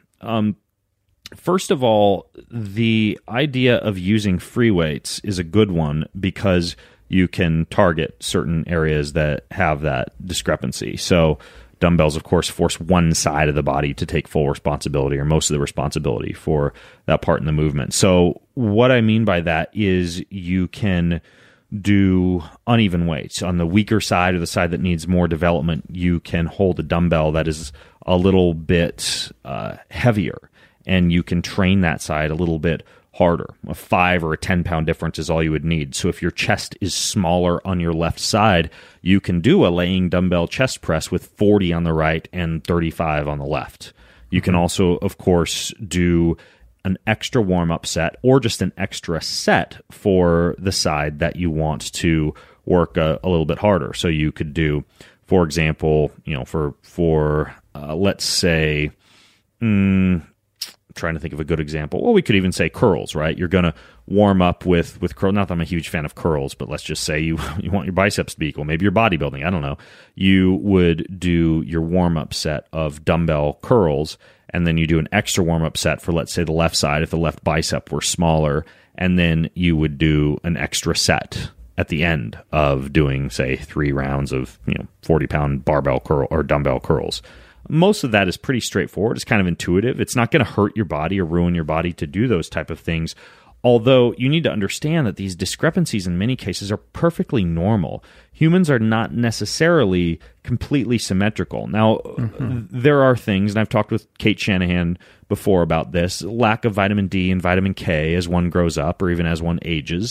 First of all, the idea of using free weights is a good one because you can target certain areas that have that discrepancy. So dumbbells, of course, force one side of the body to take full responsibility or most of the responsibility for that part in the movement. So what I mean by that is you can do uneven weights. On the weaker side or the side that needs more development, you can hold a dumbbell that is a little bit heavier, and you can train that side a little bit harder. A 5 or a 10-pound difference is all you would need. So if your chest is smaller on your left side, you can do a laying dumbbell chest press with 40 on the right and 35 on the left. You can also, of course, do an extra warm-up set or just an extra set for the side that you want to work a little bit harder. So you could do, for example, for let's say, trying to think of a good example. Well, we could even say curls, right? You're going to warm up with curl. Not that I'm a huge fan of curls, but let's just say you want your biceps to be equal. Maybe you're bodybuilding. I don't know. You would do your warm-up set of dumbbell curls, and then you do an extra warm-up set for, let's say, the left side if the left bicep were smaller, and then you would do an extra set at the end of doing, say, 3 rounds of 40-pound barbell curl or dumbbell curls. Most of that is pretty straightforward. It's kind of intuitive. It's not going to hurt your body or ruin your body to do those type of things. Although you need to understand that these discrepancies in many cases are perfectly normal. Humans are not necessarily completely symmetrical. Now, there are things, and I've talked with Kate Shanahan before about this, lack of vitamin D and vitamin K as one grows up or even as one ages.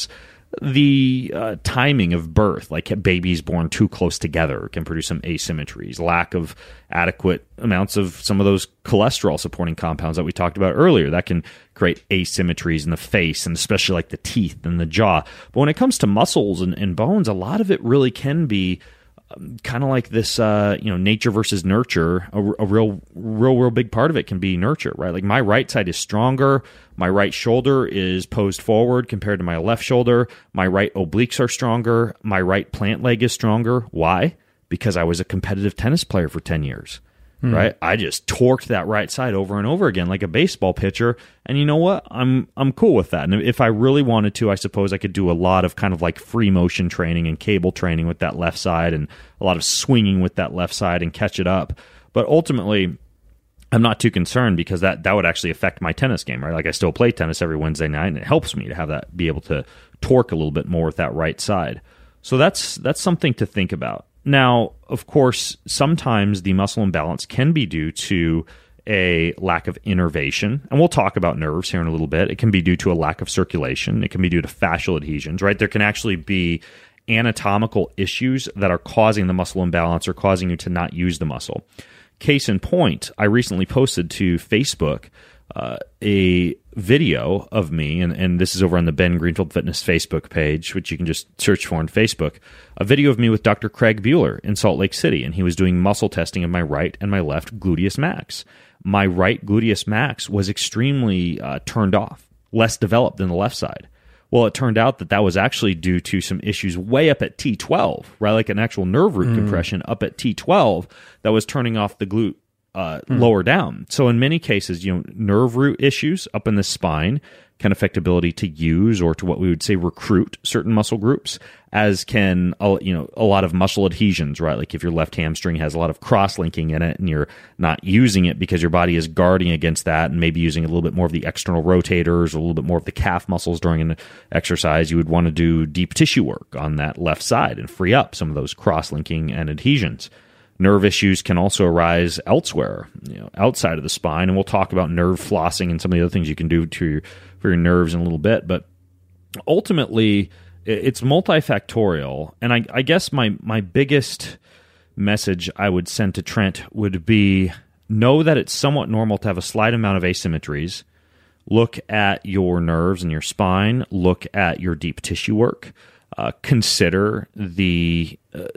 the timing of birth, like babies born too close together can produce some asymmetries. Lack of adequate amounts of some of those cholesterol supporting compounds that we talked about earlier, that can create asymmetries in the face, and especially like the teeth and the jaw. But when it comes to muscles and bones, a lot of it really can be kind of like this, nature versus nurture. A real big part of it can be nurture, right? Like my right side is stronger. My right shoulder is posed forward compared to my left shoulder. My right obliques are stronger. My right plant leg is stronger. Why? Because I was a competitive tennis player for 10 years, right? I just torqued that right side over and over again like a baseball pitcher. And you know what? I'm cool with that. And if I really wanted to, I suppose I could do a lot of kind of like free motion training and cable training with that left side, and a lot of swinging with that left side and catch it up. But ultimately, I'm not too concerned, because that would actually affect my tennis game, right? Like I still play tennis every Wednesday night, and it helps me to have that, be able to torque a little bit more with that right side. So that's something to think about. Now, of course, sometimes the muscle imbalance can be due to a lack of innervation, and we'll talk about nerves here in a little bit. It can be due to a lack of circulation. It can be due to fascial adhesions, right? There can actually be anatomical issues that are causing the muscle imbalance or causing you to not use the muscle. Case in point, I recently posted to Facebook a video of me, and this is over on the Ben Greenfield Fitness Facebook page, which you can just search for on Facebook, a video of me with Dr. Craig Bueller in Salt Lake City, and he was doing muscle testing of my right and my left gluteus max. My right gluteus max was extremely turned off, less developed than the left side. Well, it turned out that was actually due to some issues way up at T12, right? Like an actual nerve root compression up at T12 that was turning off the glute lower down. So in many cases, nerve root issues up in the spine can affect ability to use, or to what we would say recruit, certain muscle groups, as can a lot of muscle adhesions, right? Like if your left hamstring has a lot of cross-linking in it and you're not using it because your body is guarding against that, and maybe using a little bit more of the external rotators, or a little bit more of the calf muscles during an exercise, you would want to do deep tissue work on that left side and free up some of those cross-linking and adhesions. Nerve issues can also arise elsewhere, outside of the spine, and we'll talk about nerve flossing and some of the other things you can do for your nerves in a little bit. But ultimately, it's multifactorial, and I guess my biggest message I would send to Trent would be, know that it's somewhat normal to have a slight amount of asymmetries. Look at your nerves and your spine. Look at your deep tissue work. Consider the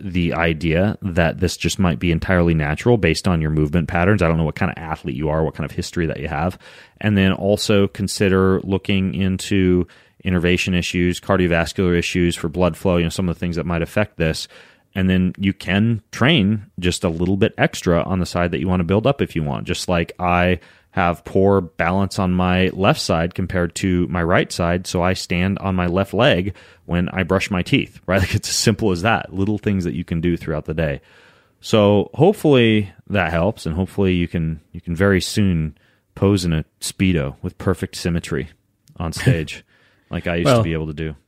idea that this just might be entirely natural based on your movement patterns. I don't know what kind of athlete you are, what kind of history that you have. And then also consider looking into innervation issues, cardiovascular issues for blood flow, some of the things that might affect this. And then you can train just a little bit extra on the side that you want to build up if you want. Just like I have poor balance on my left side compared to my right side, so I stand on my left leg when I brush my teeth, right? Like it's as simple as that. Little things that you can do throughout the day. So hopefully that helps, and hopefully you can very soon pose in a Speedo with perfect symmetry on stage like I used to be able to do.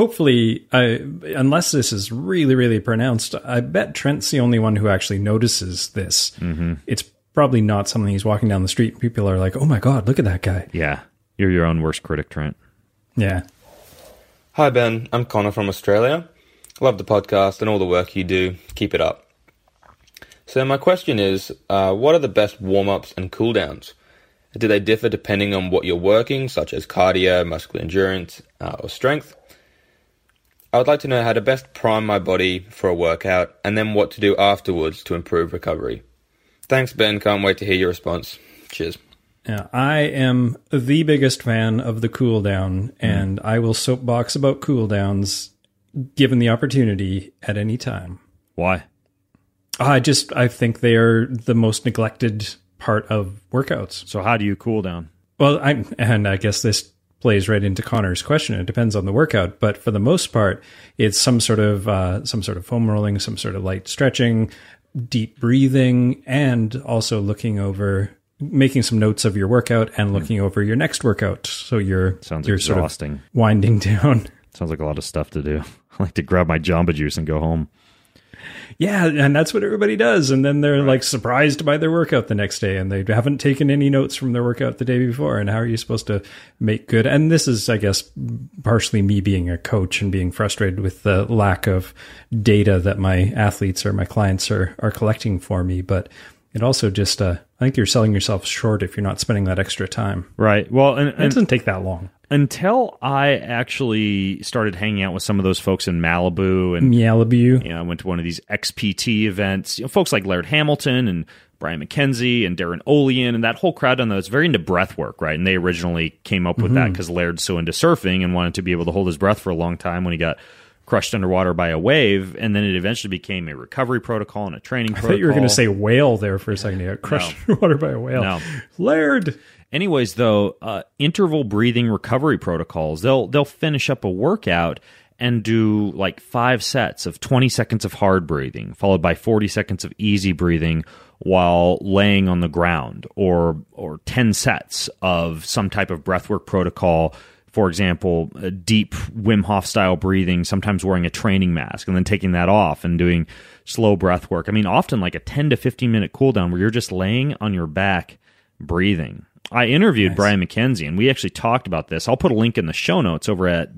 Unless this is really, really pronounced, I bet Trent's the only one who actually notices this. Mm-hmm. It's probably not something he's walking down the street and people are like, oh my God, look at that guy. Yeah. You're your own worst critic, Trent. Yeah. Hi, Ben. I'm Connor from Australia. Love the podcast and all the work you do. Keep it up. So my question is, what are the best warm-ups and cool-downs? Do they differ depending on what you're working, such as cardio, muscular endurance, or strength? I would like to know how to best prime my body for a workout, and then what to do afterwards to improve recovery. Thanks, Ben. Can't wait to hear your response. Cheers. Yeah, I am the biggest fan of the cool down, and I will soapbox about cool downs given the opportunity at any time. Why? I think they are the most neglected part of workouts. So how do you cool down? Well, I guess this plays right into Connor's question. It depends on the workout, but for the most part, it's some sort of foam rolling, some sort of light stretching, deep breathing, and also making some notes of your workout and looking over your next workout. So you're exhausting. Sort of winding down. Sounds like a lot of stuff to do. I like to grab my Jamba Juice and go home. Yeah, and that's what everybody does. And then they're like surprised by their workout the next day, and they haven't taken any notes from their workout the day before. And how are you supposed to make good? And this is, I guess, partially me being a coach and being frustrated with the lack of data that my athletes or my clients are collecting for me. But it also just, I think you're selling yourself short if you're not spending that extra time. Right. Well, and it doesn't take that long. Until I actually started hanging out with some of those folks in Malibu, and I went to one of these XPT events. Folks like Laird Hamilton and Brian McKenzie and Darren Olean and that whole crowd down there that's very into breath work, right? And they originally came up with that because Laird's so into surfing and wanted to be able to hold his breath for a long time when he got crushed underwater by a wave, and then it eventually became a recovery protocol and a training protocol. I thought you were going to say whale there for a second. You got crushed underwater by a whale. No. Laird. Anyways, though, interval breathing recovery protocols, they'll finish up a workout and do like 5 sets of 20 seconds of hard breathing, followed by 40 seconds of easy breathing while laying on the ground, or 10 sets of some type of breathwork protocol. For example, a deep Wim Hof style breathing, sometimes wearing a training mask and then taking that off and doing slow breath work. I mean, often like a 10 to 15 minute cool down where you're just laying on your back breathing. I interviewed Brian McKenzie, and we actually talked about this. I'll put a link in the show notes over at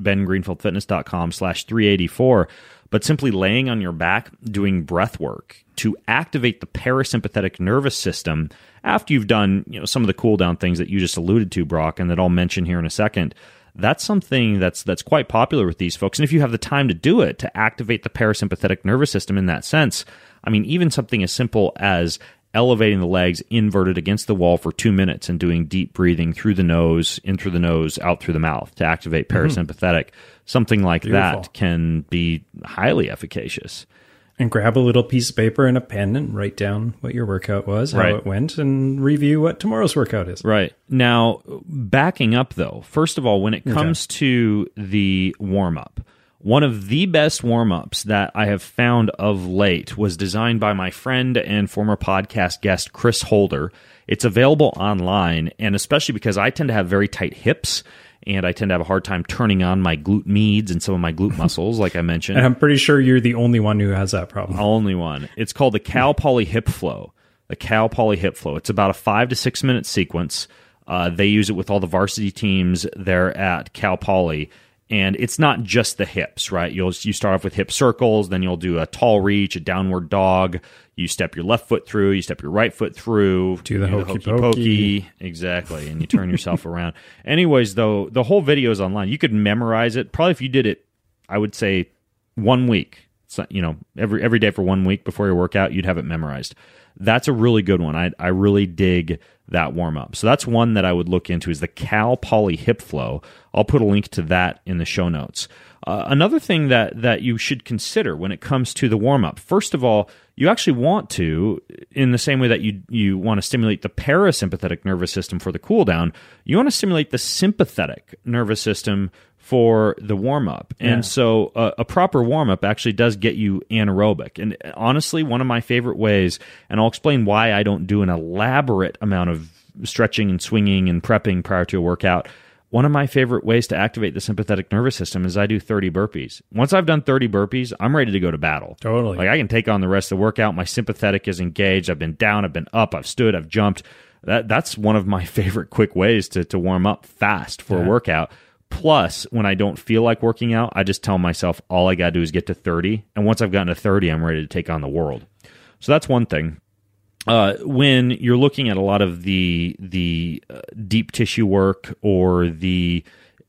bengreenfieldfitness.com/384. But simply laying on your back doing breath work to activate the parasympathetic nervous system after you've done some of the cool down things that you just alluded to, Brock, and that I'll mention here in a second. That's something that's quite popular with these folks. And if you have the time to do it, to activate the parasympathetic nervous system in that sense, I mean, even something as simple as elevating the legs inverted against the wall for 2 minutes and doing deep breathing through the nose, in through the nose, out through the mouth to activate parasympathetic. Something like that can be highly efficacious. And grab a little piece of paper and a pen and write down what your workout was, how it went, and review what tomorrow's workout is. Right. Now, backing up, though, first of all, when it comes to the warm-up, one of the best warm-ups that I have found of late was designed by my friend and former podcast guest, Chris Holder. It's available online, and especially because I tend to have very tight hips, and I tend to have a hard time turning on my glute medius and some of my glute muscles, like I mentioned. And I'm pretty sure you're the only one who has that problem. Only one. It's called the Cal Poly Hip Flow. The Cal Poly Hip Flow. It's about a 5 to 6 minute sequence. They use it with all the varsity teams there at Cal Poly. And it's not just the hips, right? You start off with hip circles, then you'll do a tall reach, a downward dog. You step your left foot through, you step your right foot through. Do the hokey pokey. Exactly, and you turn yourself around. Anyways, though, the whole video is online. You could memorize it. Probably if you did it, I would say 1 week. So, every day for 1 week before your workout, you'd have it memorized. That's a really good one. I really dig that warm-up. So that's one that I would look into, is the Cal Poly Hip Flow. I'll put a link to that in the show notes. Another thing that you should consider when it comes to the warm-up, first of all, you actually want to, in the same way that you want to stimulate the parasympathetic nervous system for the cool down, you want to stimulate the sympathetic nervous system for the warm-up. And so a proper warm-up actually does get you anaerobic. And honestly, one of my favorite ways, and I'll explain why I don't do an elaborate amount of stretching and swinging and prepping prior to a workout, one of my favorite ways to activate the sympathetic nervous system is I do 30 burpees. Once I've done 30 burpees, I'm ready to go to battle. Totally. Like I can take on the rest of the workout. My sympathetic is engaged. I've been down, I've been up, I've stood, I've jumped. That's one of my favorite quick ways to warm up fast for a workout. Plus, when I don't feel like working out, I just tell myself all I got to do is get to 30. And once I've gotten to 30, I'm ready to take on the world. So that's one thing. When you're looking at a lot of the deep tissue work or the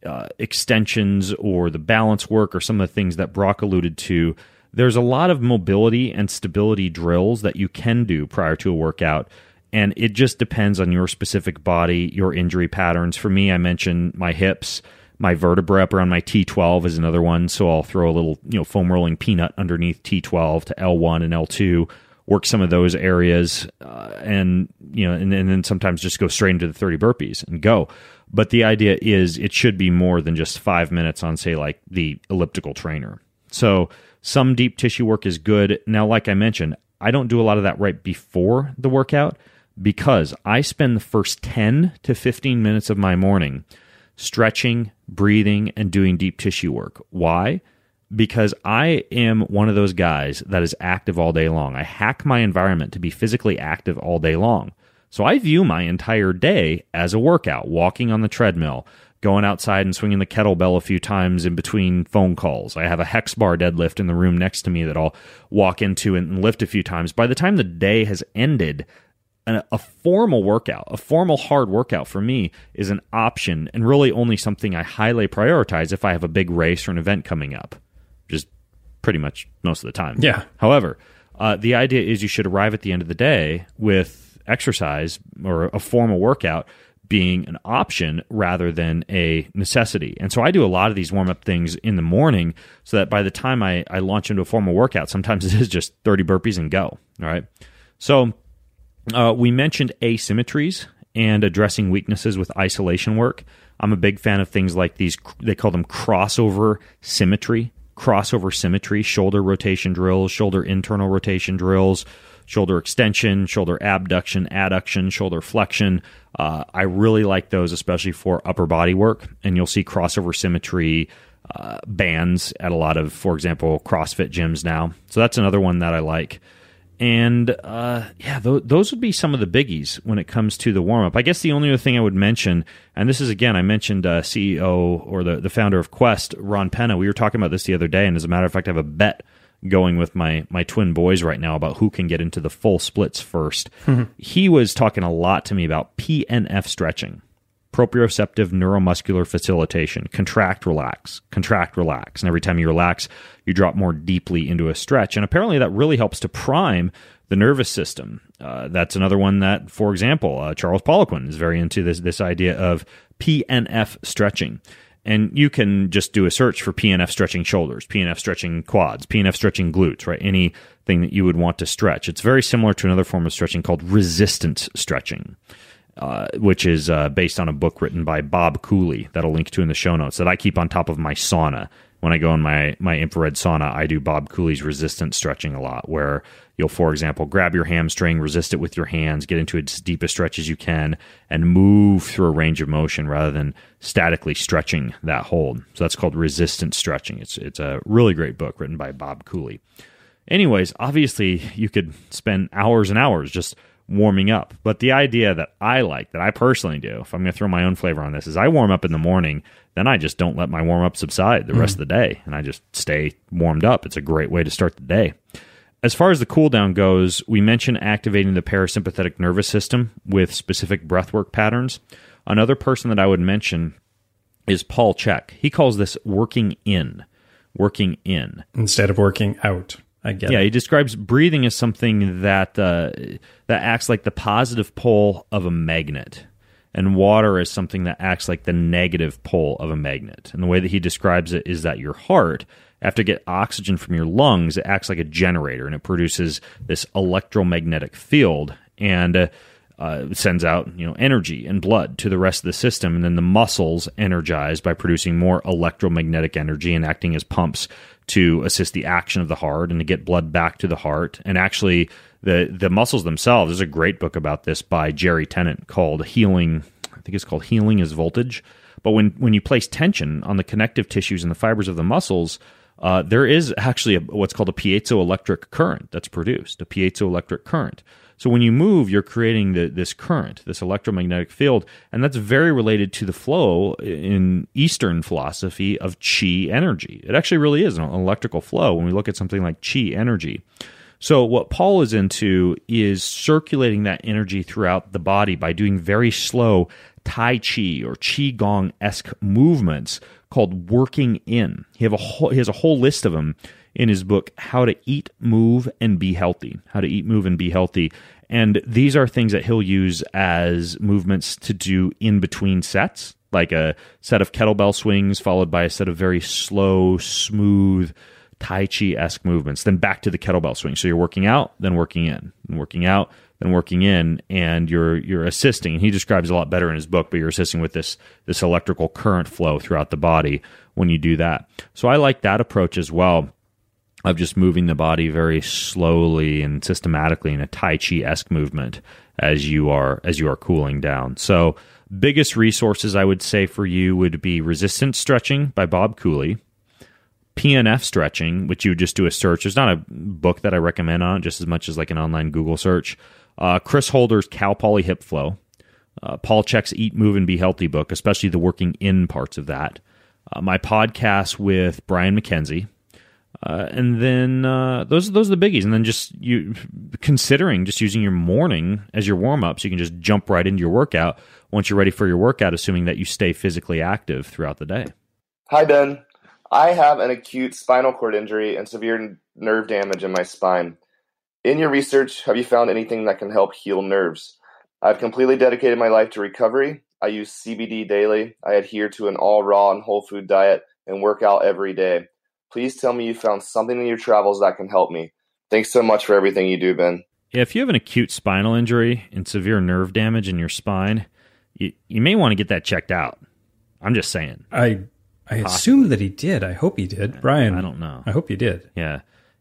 extensions or the balance work or some of the things that Brock alluded to, there's a lot of mobility and stability drills that you can do prior to a workout. And it just depends on your specific body, your injury patterns. For me, I mentioned my hips. My vertebra up around my T12 is another one, so I'll throw a little foam rolling peanut underneath T12 to L1 and L2, work some of those areas, and then sometimes just go straight into the 30 burpees and go. But the idea is it should be more than just 5 minutes on, say, like the elliptical trainer. So some deep tissue work is good. Now, like I mentioned, I don't do a lot of that right before the workout because I spend the first 10 to 15 minutes of my morning stretching, breathing, and doing deep tissue work. Why? because I am one of those guys that is active all day long. I hack my environment to be physically active all day long. So I view my entire day as a workout, walking on the treadmill, going outside and swinging the kettlebell a few times in between phone calls. I have a hex bar deadlift in the room next to me that I'll walk into and lift a few times. By the time the day has ended, a formal workout, a formal hard workout for me is an option and really only something I highly prioritize if I have a big race or an event coming up, which is pretty much most of the time. Yeah. However, the idea is you should arrive at the end of the day with exercise or a formal workout being an option rather than a necessity. And so I do a lot of these warm-up things in the morning so that by the time I launch into a formal workout, sometimes it is just 30 burpees and go. All right. So we mentioned asymmetries and addressing weaknesses with isolation work. I'm a big fan of things like these. They call them crossover symmetry, shoulder rotation drills, shoulder internal rotation drills, shoulder extension, shoulder abduction, adduction, shoulder flexion. I really like those, especially for upper body work. And you'll see crossover symmetry bands at a lot of, for example, CrossFit gyms now. So that's another one that I like. And those would be some of the biggies when it comes to the warm-up. I guess the only other thing I would mention, and this is, again, I mentioned CEO or the founder of Quest, Ron Penna. We were talking about this the other day, and as a matter of fact, I have a bet going with my twin boys right now about who can get into the full splits first. He was talking a lot to me about PNF stretching, proprioceptive neuromuscular facilitation, contract, relax. And every time you relax, you drop more deeply into a stretch. And apparently that really helps to prime the nervous system. That's another one that, for example, Charles Poliquin is very into this idea of PNF stretching. And you can just do a search for PNF stretching shoulders, PNF stretching quads, PNF stretching glutes, right? Anything that you would want to stretch. It's very similar to another form of stretching called resistance stretching, which is based on a book written by Bob Cooley that I'll link to in the show notes that I keep on top of my sauna. When I go in my infrared sauna, I do Bob Cooley's resistance stretching a lot, where you'll, for example, grab your hamstring, resist it with your hands, get into as deep a stretch as you can, and move through a range of motion rather than statically stretching that hold. So that's called resistance stretching. It's a really great book written by Bob Cooley. Anyways, obviously, you could spend hours and hours just warming up. But the idea that I like, that I personally do, if I'm going to throw my own flavor on this, is I warm up in the morning, then I just don't let my warm-up subside the rest of the day, and I just stay warmed up. It's a great way to start the day. As far as the cool down goes, we mentioned activating the parasympathetic nervous system with specific breathwork patterns. Another person that I would mention is Paul Chek. He calls this working in. Instead of working out. I get it. He describes breathing as something that acts like the positive pole of a magnet, and water is something that acts like the negative pole of a magnet. And the way that he describes it is that your heart, after get oxygen from your lungs, it acts like a generator, and it produces this electromagnetic field and sends out energy and blood to the rest of the system. And then the muscles energize by producing more electromagnetic energy and acting as pumps to assist the action of the heart and to get blood back to the heart. And actually, the muscles themselves, there's a great book about this by Jerry Tennant called Healing. I think it's called Healing as Voltage. But when you place tension on the connective tissues and the fibers of the muscles, there is actually what's called a piezoelectric current that's produced, a piezoelectric current. So when you move, you're creating this current, this electromagnetic field, and that's very related to the flow in Eastern philosophy of chi energy. It actually really is an electrical flow when we look at something like chi energy. So what Paul is into is circulating that energy throughout the body by doing very slow Tai Chi or Qigong-esque movements called working in. He has a whole list of them in his book, How to Eat, Move, and Be Healthy. How to Eat, Move, and Be Healthy. And these are things that he'll use as movements to do in between sets, like a set of kettlebell swings followed by a set of very slow, smooth, Tai Chi-esque movements. Then back to the kettlebell swing. So you're working out, then working in, and working out, then working in, and you're assisting. And he describes it a lot better in his book, but you're assisting with this electrical current flow throughout the body when you do that. So I like that approach as well, of just moving the body very slowly and systematically in a Tai Chi-esque movement as you are cooling down. So biggest resources I would say for you would be Resistance Stretching by Bob Cooley, PNF stretching, which you would just do a search. There's not a book that I recommend on it, just as much as like an online Google search. Chris Holder's Cal Poly Hip Flow. Paul Chek's Eat, Move, and Be Healthy book, especially the working in parts of that. My podcast with Brian McKenzie. And then those are the biggies. And then just you considering just using your morning as your warm-up, so you can just jump right into your workout once you're ready for your workout, assuming that you stay physically active throughout the day. Hi, Ben. I have an acute spinal cord injury and severe nerve damage in my spine. In your research, have you found anything that can help heal nerves? I've completely dedicated my life to recovery. I use CBD daily. I adhere to an all raw and whole food diet and work out every day. Please tell me you found something in your travels that can help me. Thanks so much for everything you do, Ben. Yeah, if you have an acute spinal injury and severe nerve damage in your spine, you may want to get that checked out. I'm just saying. I assume that he did. I hope he did. Brian, I don't know. I hope you did. Yeah.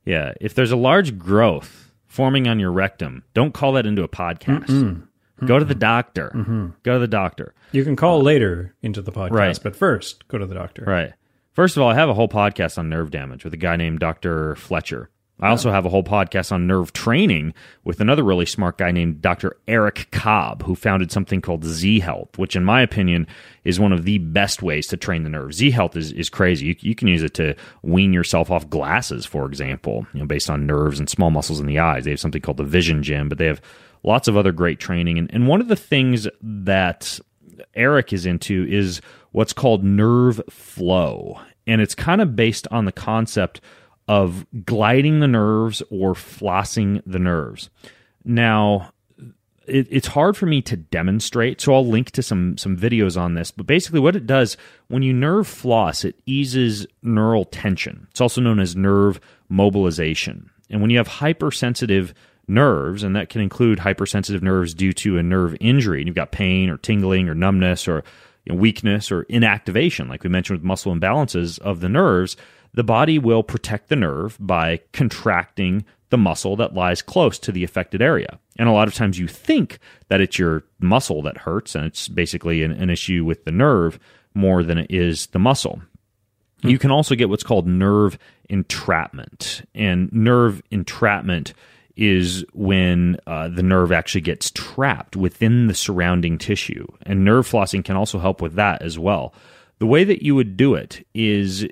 If there's a large growth forming on your rectum, don't call that into a podcast. Go to the doctor. Go to the doctor. You can call later into the podcast, right. But first, go to the doctor. Right. First of all, I have a whole podcast on nerve damage with a guy named Dr. Fletcher. I also have a whole podcast on nerve training with another really smart guy named Dr. Eric Cobb, who founded something called Z Health, which in my opinion is one of the best ways to train the nerve. Z Health is crazy. You can use it to wean yourself off glasses, for example, based on nerves and small muscles in the eyes. They have something called the Vision Gym, but they have lots of other great training. And one of the things that Eric is into is what's called nerve flow. And it's kind of based on the concept of gliding the nerves or flossing the nerves. Now, it's hard for me to demonstrate, so I'll link to some videos on this. But basically what it does, when you nerve floss, it eases neural tension. It's also known as nerve mobilization. And when you have hypersensitive nerves, and that can include hypersensitive nerves due to a nerve injury, and you've got pain or tingling or numbness or weakness or inactivation, like we mentioned with muscle imbalances of the nerves, the body will protect the nerve by contracting the muscle that lies close to the affected area. And a lot of times you think that it's your muscle that hurts, and it's basically an issue with the nerve more than it is the muscle. You can also get what's called nerve entrapment. And nerve entrapment is when the nerve actually gets trapped within the surrounding tissue. And nerve flossing can also help with that as well. The way that you would do it is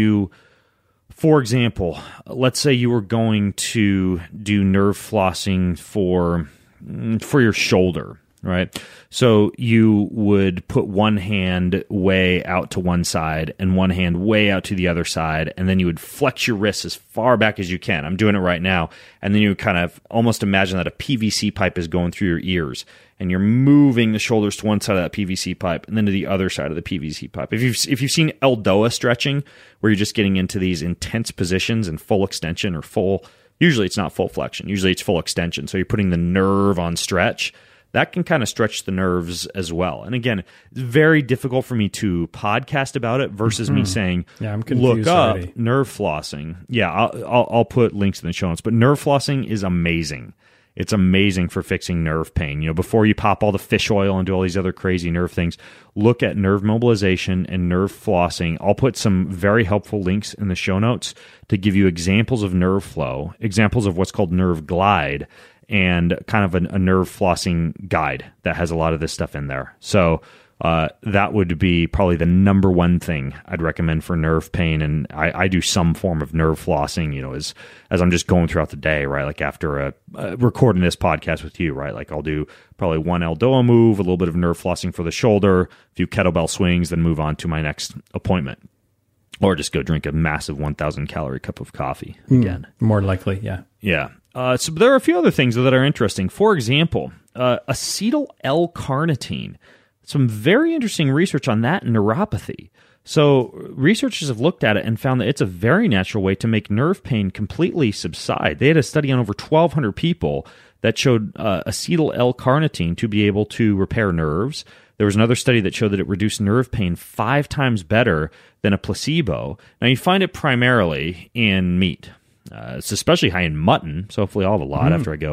for example, let's say you were going to do nerve flossing for your shoulder, right? So you would put one hand way out to one side and one hand way out to the other side, and then you would flex your wrists as far back as you can. I'm doing it right now. And then you would kind of almost imagine that a PVC pipe is going through your ears, and you're moving the shoulders to one side of that PVC pipe and then to the other side of the PVC pipe. If you've seen Eldoa stretching, where you're just getting into these intense positions and full extension or usually it's not full flexion, usually it's full extension. So you're putting the nerve on stretch. That can kind of stretch the nerves as well. And again, it's very difficult for me to podcast about it versus me saying, I'm confused look up already. Nerve flossing. Yeah, I'll put links in the show notes. But nerve flossing is amazing. It's amazing for fixing nerve pain. Before you pop all the fish oil and do all these other crazy nerve things, look at nerve mobilization and nerve flossing. I'll put some very helpful links in the show notes to give you examples of nerve flow, examples of what's called nerve glide, and kind of a nerve flossing guide that has a lot of this stuff in there. So that would be probably the number one thing I'd recommend for nerve pain. And I do some form of nerve flossing, as I'm just going throughout the day, right? Like after recording this podcast with you, right? Like I'll do probably one Eldoa move, a little bit of nerve flossing for the shoulder, a few kettlebell swings, then move on to my next appointment. Or just go drink a massive 1,000 calorie cup of coffee again. More likely, yeah. Yeah. So there are a few other things that are interesting. For example, acetyl L-carnitine. Some very interesting research on that in neuropathy. So researchers have looked at it and found that it's a very natural way to make nerve pain completely subside. They had a study on over 1,200 people that showed acetyl L-carnitine to be able to repair nerves. There was another study that showed that it reduced nerve pain 5 times better than a placebo. Now, you find it primarily in meat. It's especially high in mutton, so hopefully I'll have a lot after I go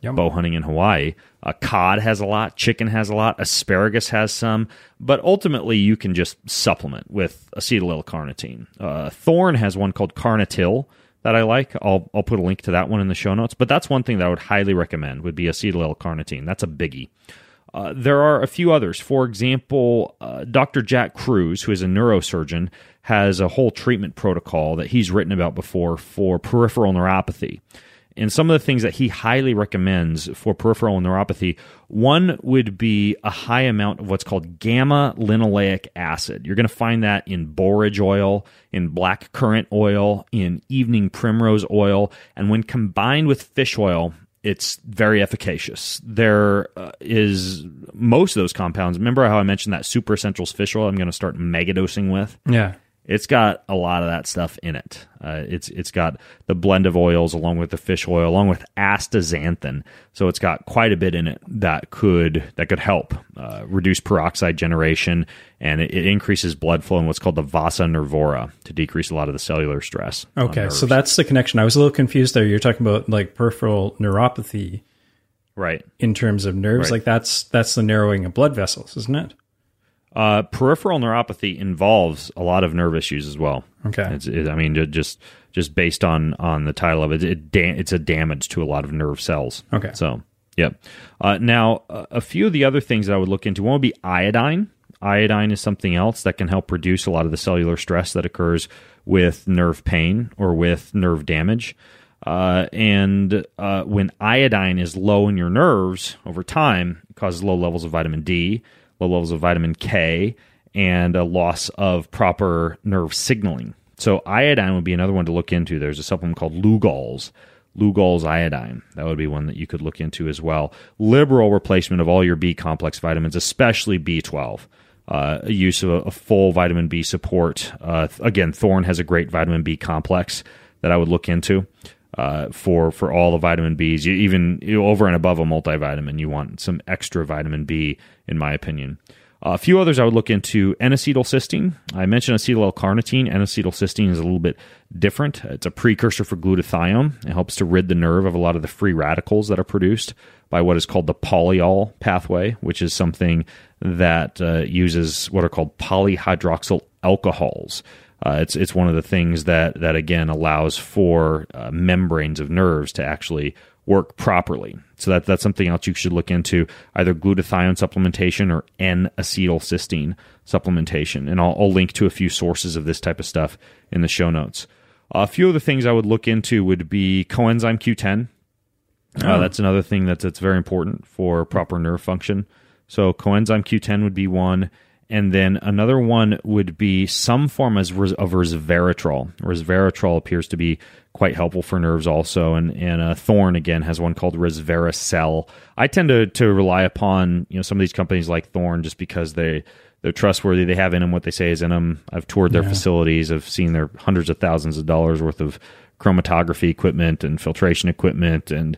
Yum. bow hunting in Hawaii. Cod has a lot, chicken has a lot, asparagus has some, but ultimately you can just supplement with acetyl L-carnitine. Thorn has one called Carnitil that I like. I'll put a link to that one in the show notes, but that's one thing that I would highly recommend would be acetyl L-carnitine. That's a biggie. There are a few others. For example, Dr. Jack Cruz, who is a neurosurgeon, has a whole treatment protocol that he's written about before for peripheral neuropathy. And some of the things that he highly recommends for peripheral neuropathy, one would be a high amount of what's called gamma-linoleic acid. You're going to find that in borage oil, in black currant oil, in evening primrose oil, and when combined with fish oil, it's very efficacious. There is most of those compounds. Remember how I mentioned that Super Essentials fish oil I'm going to start megadosing with? Yeah. It's got a lot of that stuff in it. It's got the blend of oils along with the fish oil, along with astaxanthin. So it's got quite a bit in it that could help reduce peroxide generation, and it increases blood flow in what's called the vasa nervura to decrease a lot of the cellular stress. Okay, so that's the connection. I was a little confused there. You're talking about like peripheral neuropathy, right? In terms of nerves, right. Like that's the narrowing of blood vessels, isn't it? Peripheral neuropathy involves a lot of nerve issues as well. Okay. Just based on the title of it, it's a damage to a lot of nerve cells. Okay. So, yep. Now, a few of the other things that I would look into, one would be iodine. Iodine is something else that can help reduce a lot of the cellular stress that occurs with nerve pain or with nerve damage. When iodine is low in your nerves over time, it causes low levels of vitamin D, low levels of vitamin K, and a loss of proper nerve signaling. So iodine would be another one to look into. There's a supplement called Lugol's iodine. That would be one that you could look into as well. Liberal replacement of all your B complex vitamins, especially B12. Use of a full vitamin B support. Again, Thorn has a great vitamin B complex that I would look into. For all the vitamin Bs, even over and above a multivitamin, you want some extra vitamin B, in my opinion. A few others I would look into: N-acetylcysteine. I mentioned acetyl L-carnitine. N-acetylcysteine is a little bit different. It's a precursor for glutathione. It helps to rid the nerve of a lot of the free radicals that are produced by what is called the polyol pathway, which is something that uses what are called polyhydroxyl alcohols. It's one of the things that again allows for membranes of nerves to actually work properly. So that's something else you should look into, either glutathione supplementation or N-acetylcysteine supplementation. And I'll link to a few sources of this type of stuff in the show notes. A few of the things I would look into would be coenzyme Q10. That's another thing that's very important for proper nerve function. So coenzyme Q10 would be one. And then another one would be some form of resveratrol. Resveratrol appears to be quite helpful for nerves also. And Thorn, again, has one called Resveracel. I tend to rely upon some of these companies like Thorn just because they're trustworthy. They have in them what they say is in them. I've toured their facilities. I've seen their hundreds of thousands of dollars worth of chromatography equipment and filtration equipment, and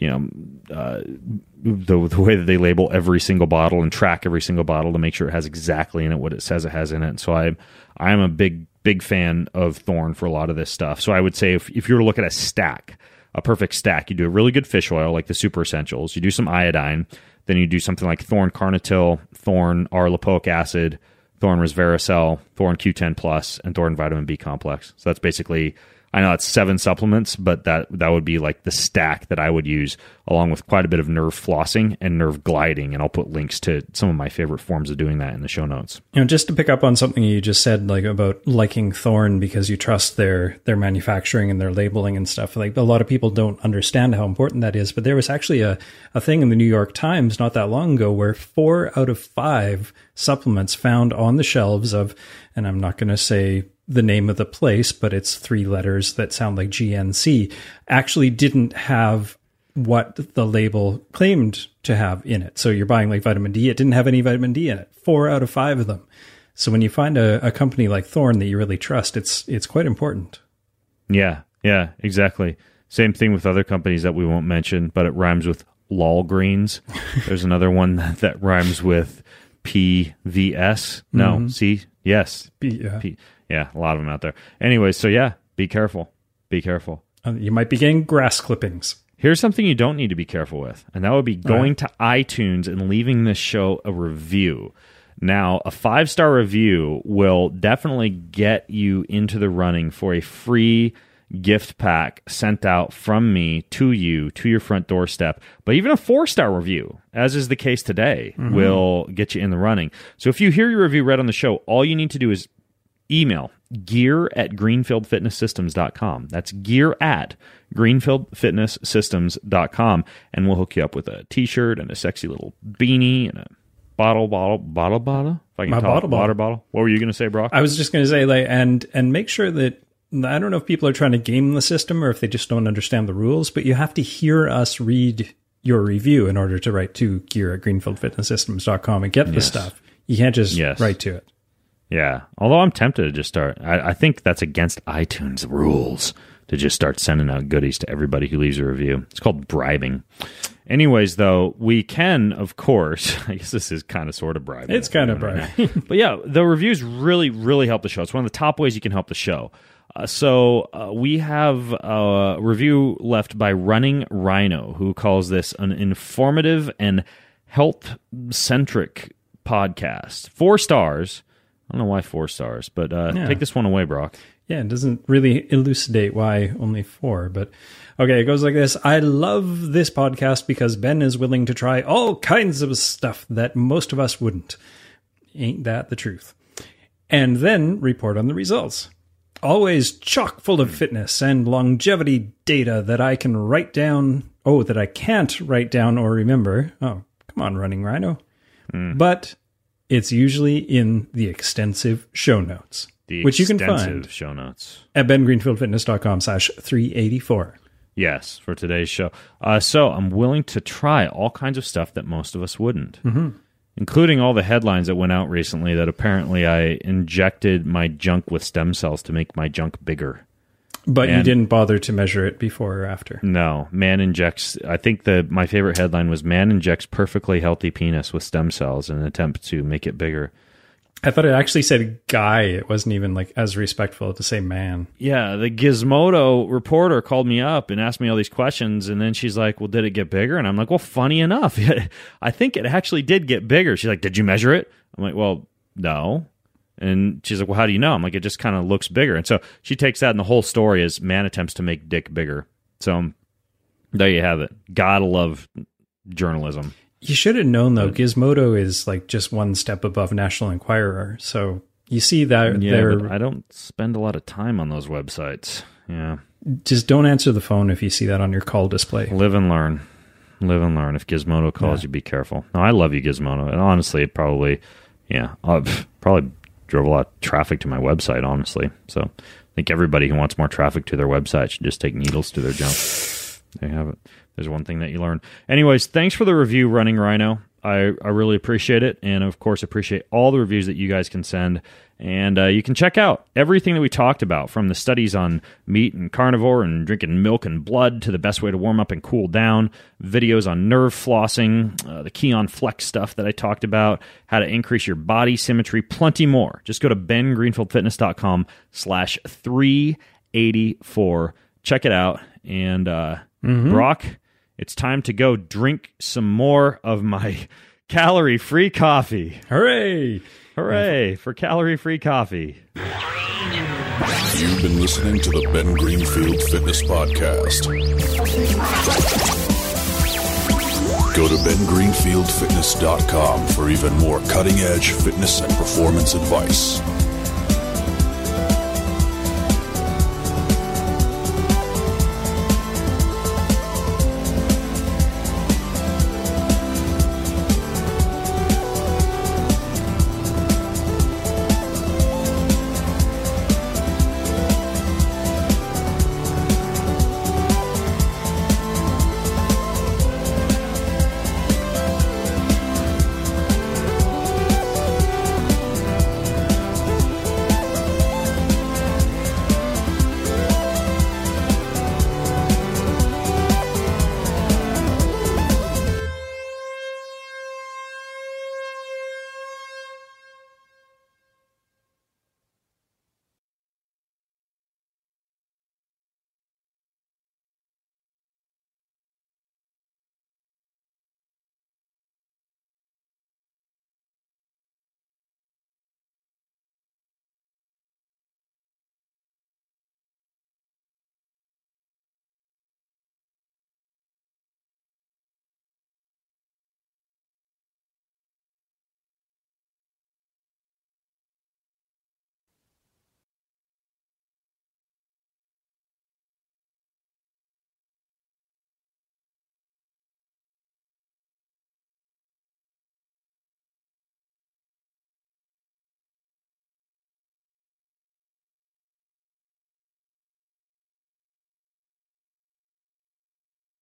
the way that they label every single bottle and track every single bottle to make sure it has exactly in it what it says it has in it. So I'm a big fan of Thorn for a lot of this stuff. So I would say if you were to look at a perfect stack, you do a really good fish oil like the Super Essentials, you do some iodine, then you do something like Thorn Carnitil, Thorn R-lipoic acid, Thorn Resveracel, Thorn Q10 Plus, and Thorn Vitamin B Complex. So that's basically, I know it's 7 supplements, but that would be like the stack that I would use, along with quite a bit of nerve flossing and nerve gliding. And I'll put links to some of my favorite forms of doing that in the show notes. Just to pick up on something you just said, like about liking Thorn because you trust their manufacturing and their labeling and stuff. Like a lot of people don't understand how important that is. But there was actually a thing in the New York Times not that long ago where 4 out of 5 supplements found on the shelves of, and I'm not going to say the name of the place, but it's 3 letters that sound like GNC, actually didn't have what the label claimed to have in it. So you're buying like vitamin D, it didn't have any vitamin D in it. 4 out of 5 of them. So when you find a company like Thorn that you really trust, it's quite important. Yeah, exactly. Same thing with other companies that we won't mention, but it rhymes with Lolgreens. There's another one that rhymes with PVS. No, C, yes. P. Yeah, a lot of them out there. Anyway, so yeah, be careful. Be careful. You might be getting grass clippings. Here's something you don't need to be careful with, and that would be going to iTunes and leaving this show a review. Now, a 5-star review will definitely get you into the running for a free gift pack sent out from me to you, to your front doorstep. But even a 4-star review, as is the case today, will get you in the running. So if you hear your review read on the show, all you need to do is email gear@greenfieldfitnesssystems.com. That's gear@greenfieldfitnesssystems.com, and we'll hook you up with a t-shirt and a sexy little beanie and a bottle. If I can talk, water bottle. What were you going to say, Brock? I was just going to say, like, and make sure that, I don't know if people are trying to game the system or if they just don't understand the rules, but you have to hear us read your review in order to write to gear@greenfieldfitnesssystems.com and get the stuff. You can't just write to it. Yeah. Although I'm tempted to just start. I think that's against iTunes rules to just start sending out goodies to everybody who leaves a review. It's called bribing. Anyways, though, we can, of course, I guess this is kind of sort of bribing. It's kind of bribing. Right, but yeah, the reviews really, really help the show. It's one of the top ways you can help the show. So we have a review left by Running Rhino, who calls this an informative and health-centric podcast. 4 stars. I don't know why 4 stars, but take this one away, Brock. Yeah, it doesn't really elucidate why only 4, but okay, it goes like this. I love this podcast because Ben is willing to try all kinds of stuff that most of us wouldn't. Ain't that the truth? And then report on the results. Always chock full of fitness and longevity data that I can write down. Oh, that I can't write down or remember. Oh, come on, Running Rhino. But it's usually in the extensive show notes, which you can find show notes at bengreenfieldfitness.com/384. Yes, for today's show. So I'm willing to try all kinds of stuff that most of us wouldn't, including all the headlines that went out recently that apparently I injected my junk with stem cells to make my junk bigger. But you didn't bother to measure it before or after. No. Man injects... I think my favorite headline was Man injects perfectly healthy penis with stem cells in an attempt to make it bigger. I thought it actually said guy. It wasn't even like as respectful to say man. Yeah, the Gizmodo reporter called me up and asked me all these questions, and then she's like, well, did it get bigger? And I'm like, well, funny enough, I think it actually did get bigger. She's like, did you measure it? I'm like, well, no. And she's like, well, how do you know? I'm like, it just kind of looks bigger. And so she takes that, and the whole story is man attempts to make dick bigger. So there you have it. Gotta love journalism. You should have known, though, Gizmodo is like just one step above National Enquirer. So you see that but I don't spend a lot of time on those websites. Yeah. Just don't answer the phone if you see that on your call display. Live and learn. Live and learn. If Gizmodo calls you, be careful. No, I love you, Gizmodo. And honestly, it probably drove a lot of traffic to my website, honestly. So I think everybody who wants more traffic to their website should just take needles to their junk. There you have it. There's one thing that you learn. Anyways, thanks for the review, Running Rhino. I really appreciate it. And, of course, appreciate all the reviews that you guys can send. And you can check out everything that we talked about, from the studies on meat and carnivore and drinking milk and blood to the best way to warm up and cool down, videos on nerve flossing, the Keon Flex stuff that I talked about, how to increase your body symmetry, plenty more. Just go to bengreenfieldfitness.com/384. Check it out. And Brock, it's time to go drink some more of my calorie-free coffee. Hooray! Hooray for calorie-free coffee. You've been listening to the Ben Greenfield Fitness Podcast. Go to bengreenfieldfitness.com for even more cutting-edge fitness and performance advice.